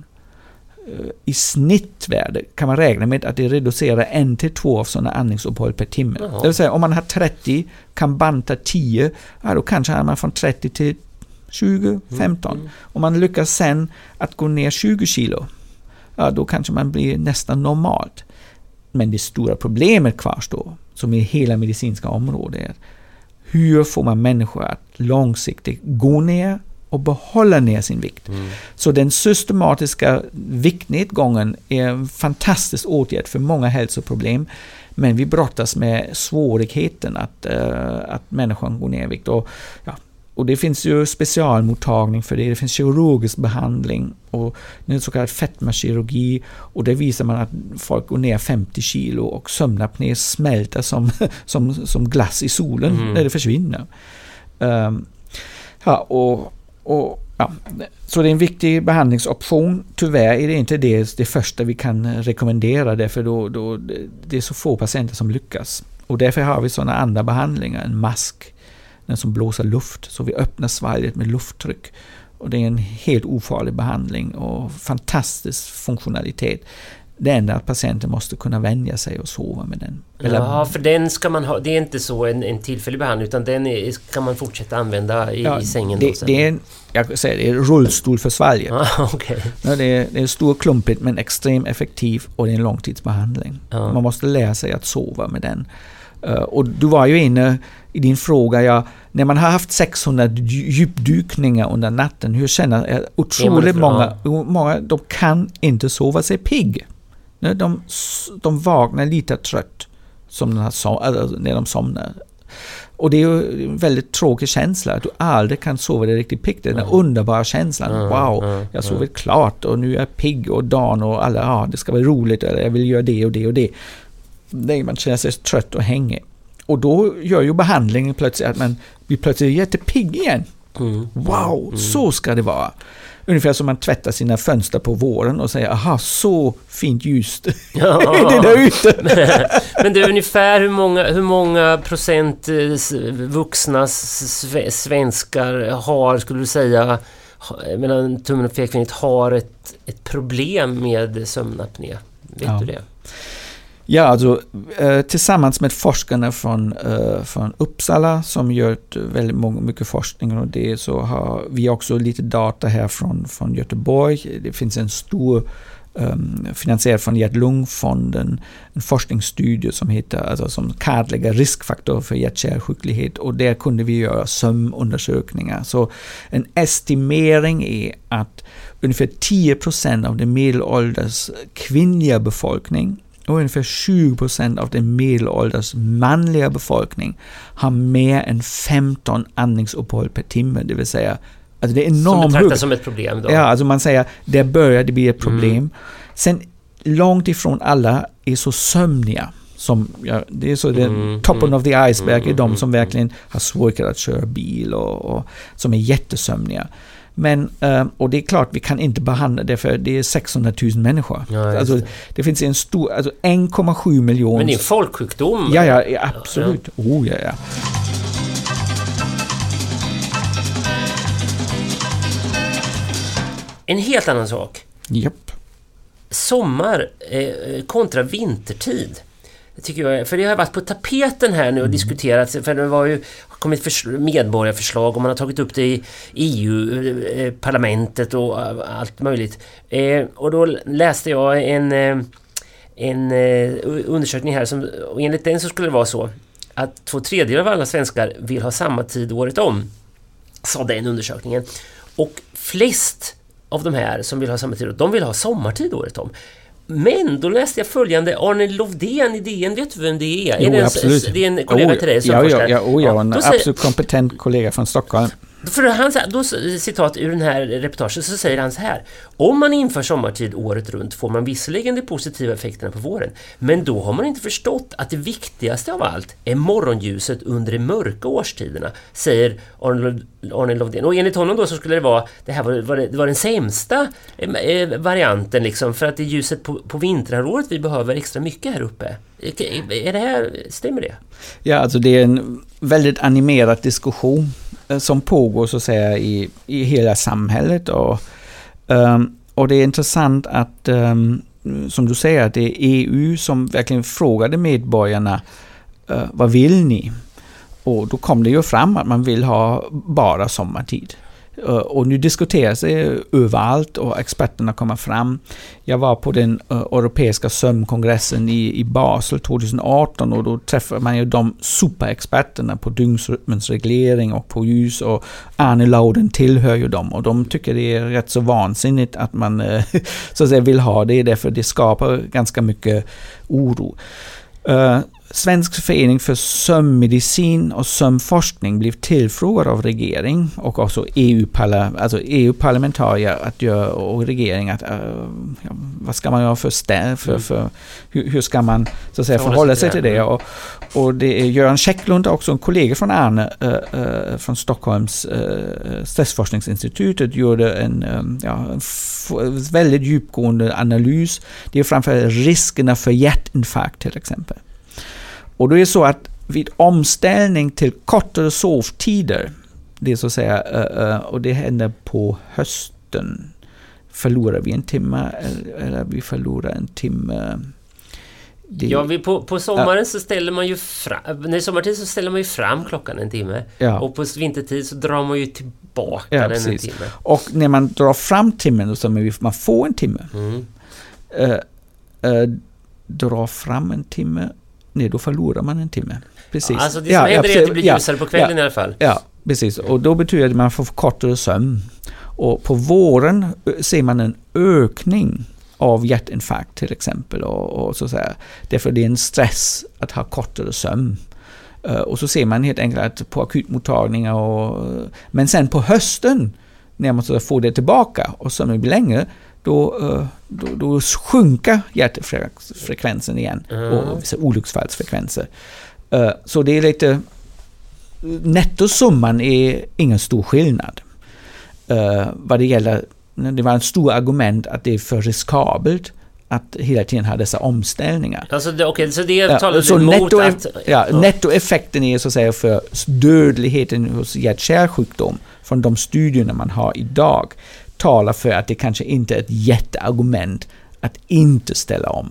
I snittvärde kan man räkna med att det reducerar en till två av sådana andningsuppehåll per timme. Jaha. Det vill säga om man har trettio, kan banta tio, ja, då kanske har man från trettio till tjugo, femton. Mm, mm. Om man lyckas sen att gå ner tjugo kilo, ja, då kanske man blir nästan normalt. Men det stora problemet kvarstår, som i hela medicinska området, är hur får man människor att långsiktigt gå ner och behålla ner sin vikt. Mm. Så den systematiska viktnedgången är en fantastisk åtgärd för många hälsoproblem, men vi brottas med svårigheten att, uh, att människan går ner i vikt. Och, ja, och det finns ju specialmottagning för det, det finns kirurgisk behandling och en så kallad fetmakirurgi, och det visar man att folk går ner femtio kilo och sömnapné smälter som, som, som glass i solen mm. när det försvinner. Um, ja, och Och, ja, så det är en viktig behandlingsoption. Tyvärr är det inte det, det första vi kan rekommendera, därför då, då det är så få patienter som lyckas. Och därför har vi sådana andra behandlingar, en mask, den som blåser luft, så vi öppnar svalget med lufttryck. Och det är en helt ofarlig behandling och fantastisk funktionalitet. Det enda att patienten måste kunna vänja sig och sova med den. Eller... Ja, för den ska man ha, det är inte så en, en tillfällig behandling, utan den är, kan man fortsätta använda i, ja, i sängen. Det, det är en, jag säger, det är en rullstol för svalget. Ah, okay. Ja, det, är, det är stor klumpigt men extremt effektiv, och det är en långtidsbehandling. Ja. Man måste lära sig att sova med den. Uh, och du var ju inne i din fråga, ja, när man har haft sexhundra djupdykningar under natten, hur känner jag? Otroligt många, många, de kan inte sova sig pigg. De, de vaknar lite trött som den som, alltså när de somnar. Och det är ju en väldigt tråkig känsla att du aldrig kan sova dig riktigt pigg. Den mm. underbara känslan. Mm. Wow, mm. jag sover mm. klart och nu är jag pigg och dan och alla, ja, det ska vara roligt eller jag vill göra det och det och det. Nej, man känner sig trött och hängig. Och då gör ju behandlingen plötsligt att man blir plötsligt jättepigg igen. Mm. Wow, mm. så ska det vara. Ungefär som man tvättar sina fönster på våren och säger, aha, så fint ljust. Ja. Det där ute. Men, men det är ungefär hur många, hur många procent vuxna svenskar har, skulle du säga, mellan tummen och pekfingret, har ett, ett problem med sömnapné? Vet ja. du det? Ja, alltså eh, tillsammans med forskarna från, eh, från Uppsala som gör väldigt många, mycket forskning och det, så har vi också lite data här från, från Göteborg. Det finns en stor um, finansierad från Hjärt-lungfonden, en forskningsstudie som heter, alltså som kartlägger riskfaktorer för hjärt-kärlsjuklighet, och där kunde vi göra sömnundersökningar. Så en estimering är att ungefär tio procent av den medelålders kvinnliga befolkning och ungefär tjugo procent av den medelålders manliga befolkning har mer än femton andningsuppehåll per timme, det vill säga alltså det är enormt som betraktas som ett problem då. Ja, alltså man säger där börjar det bli ett problem. Mm. Sen långt ifrån alla är så sömniga som, ja, det är så den mm, toppen mm, of the iceberg mm, är de som verkligen har svårt att köra bil och, och som är jättesömniga. Men, och det är klart, vi kan inte behandla det för det är sexhundratusen människor. Ja, alltså, det. det finns en stor, alltså en komma sju miljoner. Men det är en folksjukdom. Ja, ja, ja absolut. Ja. Oh, ja, ja. En helt annan sak. Japp. Sommar eh, kontra vintertid. Det tycker jag, för det har varit på tapeten här nu och mm. diskuterats, för det var ju kommit förs- medborgarförslag och man har tagit upp det i E U-parlamentet och allt möjligt. Eh, och då läste jag en, en undersökning här som, och enligt den så skulle det vara så att två tredjedelar av alla svenskar vill ha samma tid året om, sa den undersökningen. Och flest av de här som vill ha samma tid, de vill ha sommartid året om. Men då läste jag följande, Arne Lovdén i D N, vet du vem det är? Jo, är det, en, absolut. det är en kollega oh, till dig som ja, forskar? Ja, ja, ja, en ja, absolut säger, kompetent kollega från Stockholm. För han, då, citat ur den här reportagen, så säger han så här: om man inför sommartid året runt får man visserligen de positiva effekterna på våren, men då har man inte förstått att det viktigaste av allt är morgonljuset under de mörka årstiderna, säger Arne, Arne Lovdén. Och enligt honom då så skulle det vara, det här var, var, det, det var den sämsta eh, varianten liksom, för att det är ljuset på, på vinterhalvåret vi behöver extra mycket här uppe. Är det här, stämmer det? Ja, alltså det är en väldigt animerad diskussion som pågår så att säga i, i hela samhället. Och, um, och det är intressant att, um, som du säger, att det är E U som verkligen frågade medborgarna uh, vad vill ni? Och då kom det ju fram att man vill ha bara sommartid. Och nu diskuteras det överallt och experterna kommer fram. Jag var på den uh, europeiska sömnkongressen i, i Basel tjugo arton och då träffade man ju de superexperterna på dygnsrytmens reglering och på ljus, och Arne Lauden tillhör ju dem, och de tycker det är rätt så vansinnigt att man uh, så att säga vill ha det, därför det skapar ganska mycket oro. Uh, Svensk förening för sömnmedicin och sömnforskning blev tillfrågad av regering och också E U-parlamentarier alltså E U-parlamentarier att göra, och regering att uh, ja, vad ska man göra för stä- för, för hur, hur ska man så att säga förhålla sig till det, och, och det är Göran Käcklund, också en kollega från Arne uh, uh, från Stockholms uh, stressforskningsinstitutet, gjorde en, um, ja, en f- väldigt djupgående analys. Det är framförallt riskerna för hjärtinfarkt till exempel. Och då är det så att vid omställning till kortare sovtider, det är så att säga, uh, uh, och det händer på hösten, förlorar vi en timme eller, eller vi förlorar en timme. Det, ja, vi på, på sommaren uh, så ställer man ju fram, nej, sommartid så ställer man ju fram klockan en timme, ja. Och på vintertid så drar man ju tillbaka ja, den precis. en timme. Och när man drar fram timmen så man får en timme. Mm. Uh, uh, dra fram en timme. Nej, då förlorar man en timme. Precis. Ja, alltså det som ja, händer är att det blir ljusare ja, på kvällen ja, i alla fall. Ja, precis. Och då betyder det att man får kortare sömn. Och på våren ser man en ökning av hjärtinfarkt till exempel. Och, och så att säga. Därför det är en stress att ha kortare sömn. Uh, och så ser man helt enkelt att på akutmottagningar. Och, men sen på hösten, när man så får det tillbaka och sömnen blir längre, Då, då, då sjunker hjärtfrekvensen igen mm. och vissa olycksfallsfrekvenser. Uh, så det är lite, nettosumman är ingen stor skillnad. Uh, vad det gäller, det var en stor argument att det är för riskabelt att hela tiden ha dessa omställningar. Alltså det, okay, så det talar ja, så emot netto, att... Ja, ja. Nettoeffekten är så att säga för dödligheten hos hjärt-kärlsjukdom från de studierna man har idag talar för att det kanske inte är ett jätteargument att inte ställa om.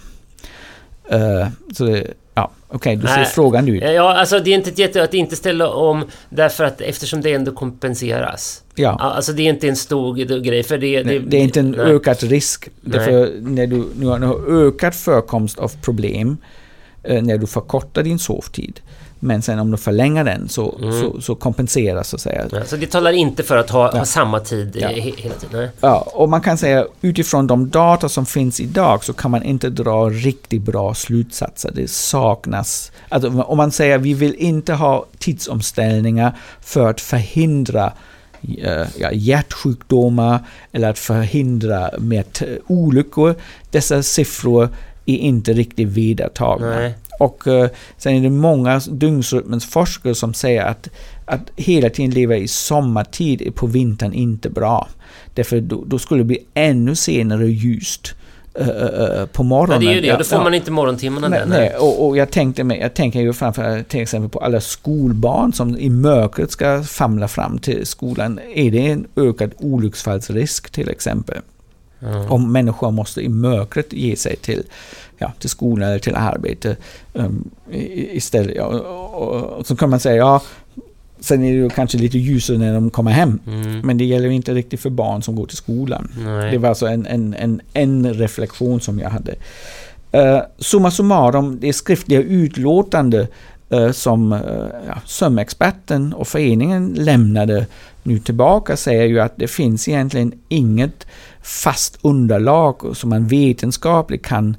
Uh, så det, ja, okej, okay, du ser frågan ut. Ja, alltså det är inte ett jätte att inte ställa om därför att eftersom det ändå kompenseras. Ja. Alltså det är inte en stor grej för det. Nej, det, det är inte en nej. ökad risk. Därför när du nu har ökad förekomst av problem uh, när du förkortar din sovtid. Men sen om du förlänger den så, mm. så, så kompenseras så att säga. Ja, så det talar inte för att ha, ja. ha samma tid ja. he, hela tiden? Nej. Ja, och man kan säga utifrån de data som finns idag så kan man inte dra riktigt bra slutsatser. Det saknas. Alltså, om man säger att vi vill inte ha tidsomställningar för att förhindra ja, hjärtsjukdomar eller att förhindra mer t- olyckor. Dessa siffror är inte riktigt vedertagna. Nej. Och uh, sen är det många dygnsrytmens forskare som säger att, att hela tiden leva i sommartid är på vintern inte bra. Därför då, då skulle det bli ännu senare ljust uh, uh, på morgonen. Ja, det är ju det. Ja, då får ja. man inte morgontimmarna nej, där. Nej, och, och jag tänkte mig, jag tänker ju framför till exempel på alla skolbarn som i mörkret ska famla fram till skolan. Är det en ökad olycksfallsrisk till exempel? Mm. Om människor måste i mörkret ge sig till, ja, till skolan eller till arbete um, istället. Ja, och, och, och så kan man säga, ja, sen är det ju kanske lite ljusare när de kommer hem. Mm. Men det gäller inte riktigt för barn som går till skolan. Nej. Det var alltså en, en, en, en reflektion som jag hade. Uh, summa summarum, det skriftliga utlåtande uh, som uh, ja, sömexperten och föreningen lämnade nu tillbaka säger ju att det finns egentligen inget fast underlag som man vetenskapligt kan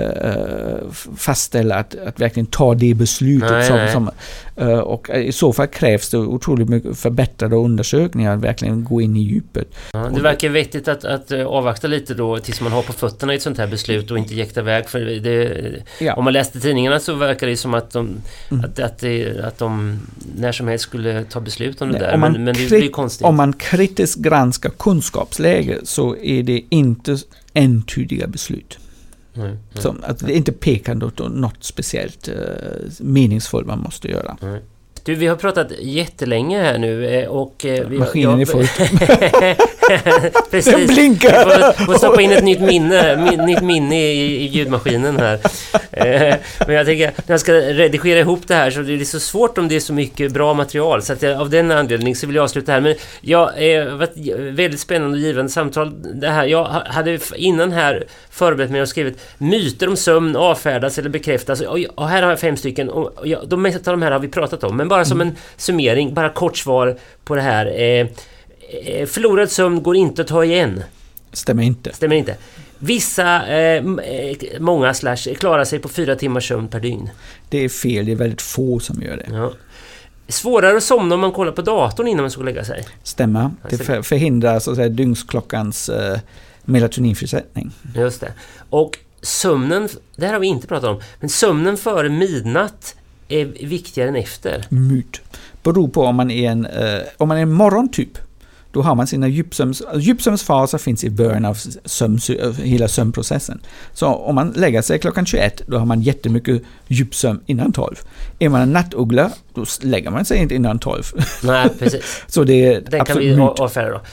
uh, fastställa att, att verkligen ta det beslutet. Nej, som, nej. Som, uh, och i så fall krävs det otroligt mycket förbättrade undersökningar att verkligen gå in i djupet. Ja, det verkar vettigt att, att avvakta lite då tills man har på fötterna ett sånt här beslut och inte jäkta iväg. För det, ja. Om man läste tidningarna så verkar det som att de, mm. att, att, det, att de när som helst skulle ta beslut om det nej, där. Men, men det krit- blir konstigt. Om man kritiskt granskar kunskapsläge så är det inte entydiga beslut. Mm, mm. Som, att det inte pekar åt något speciellt uh, meningsfullt man måste göra. Mm. Du, vi har pratat jättelänge här nu och... Vi, Maskinen jag, är fullt. Precis. Den blinkar! Vi får, får stoppa in ett nytt minne, min, nytt minne i, i ljudmaskinen här. Men jag tänker, när jag ska redigera ihop det här så det är så svårt om det är så mycket bra material. Så att jag, av den anledningen så vill jag avsluta här. Men jag det var ett väldigt spännande och givande samtal. Det här, jag hade innan här förberett mig och skrivit myter om sömn avfärdas eller bekräftas. Och, och här har jag fem stycken. Och jag, de mesta av de här har vi pratat om. Men bara som en summering, bara kort svar på det här. Eh, förlorad sömn går inte att ta igen. Stämmer inte. Stämmer inte. Vissa, eh, många slash, klarar sig på fyra timmars sömn per dygn. Det är fel, det är väldigt få som gör det. Ja. Svårare att somna om man kollar på datorn innan man ska lägga sig. Stämmer. Det för, förhindrar så att säga dygnsklockans eh, melatoninfrisättning. Just det. Och sömnen, det här har vi inte pratat om, men sömnen före midnatt är viktigare än efter. Myt. Beror på om man är en, eh, om man är en morgontyp. Då har man sina djupsömns, djupsömnsfaser finns i början av sömn, hela sömnprocessen. Så om man lägger sig klockan tjugoett, då har man jättemycket djupsömn innan tolv. Är man en nattuggla, då lägger man sig inte innan tolv. Nej, precis. Så det är den kan vi avfärda då.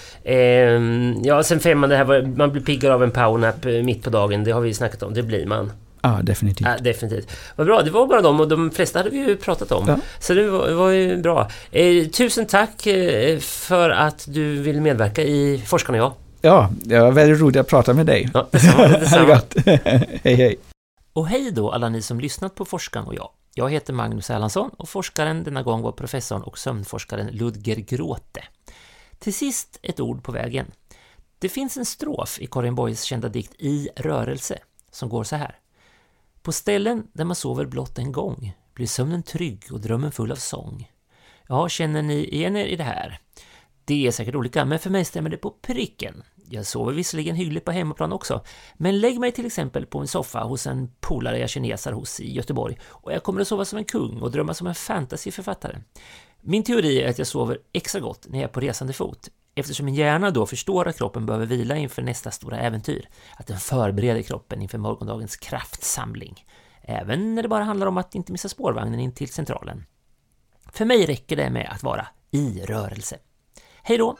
Ehm, ja, sen femman, det här var, man blir piggare av en powernap mitt på dagen. Det har vi snackat om, det blir man. Ja, definitivt. Ja, definitivt. Vad bra, det var bara dem och de flesta hade vi ju pratat om. Ja. Så det var, var ju bra. Eh, tusen tack eh, för att du vill medverka i Forskarna och jag. Ja, det var väldigt roligt att prata med dig. Ja, detsamma, detsamma. Hej, hej. Och hej då alla ni som lyssnat på Forskarna och jag. Jag heter Magnus Erlandsson och forskaren denna gång var professorn och sömnforskaren Ludger Grote. Till sist ett ord på vägen. Det finns en strof i Karin Boyes kända dikt I rörelse som går så här. På ställen där man sover blott en gång blir sömnen trygg och drömmen full av sång. Ja, känner ni igen er i det här? Det är säkert olika, men för mig stämmer det på pricken. Jag sover visserligen hyggligt på hemmaplan också, men lägg mig till exempel på en soffa hos en polare jag kinesar hos i Göteborg och jag kommer att sova som en kung och drömma som en fantasyförfattare. Min teori är att jag sover extra gott när jag är på resande fot, eftersom min hjärna då förstår att kroppen behöver vila inför nästa stora äventyr, att den förbereder kroppen inför morgondagens kraftsamling, även när det bara handlar om att inte missa spårvagnen in till centralen. För mig räcker det med att vara i rörelse. Hej då!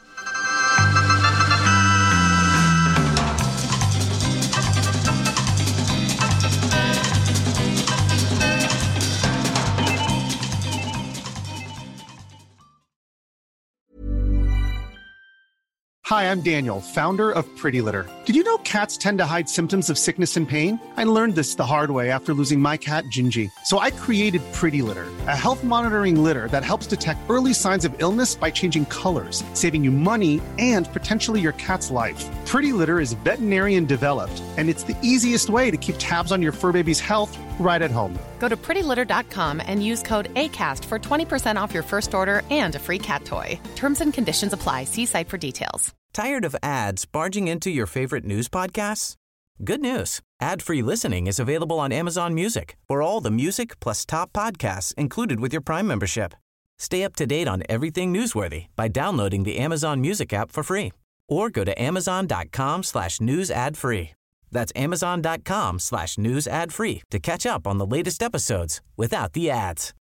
Hi, I'm Daniel, founder of Pretty Litter. Did you know cats tend to hide symptoms of sickness and pain? I learned this the hard way after losing my cat, Gingy. So I created Pretty Litter, a health monitoring litter that helps detect early signs of illness by changing colors, saving you money and potentially your cat's life. Pretty Litter is veterinarian developed, and it's the easiest way to keep tabs on your fur baby's health right at home. Go to pretty litter dot com and use code ACAST for twenty percent off your first order and a free cat toy. Terms and conditions apply. See site for details. Tired of ads barging into your favorite news podcasts? Good news. Ad-free listening is available on Amazon Music for all the music plus top podcasts included with your Prime membership. Stay up to date on everything newsworthy by downloading the Amazon Music app for free or go to amazon.com slash news ad free. That's amazon.com slash news ad free to catch up on the latest episodes without the ads.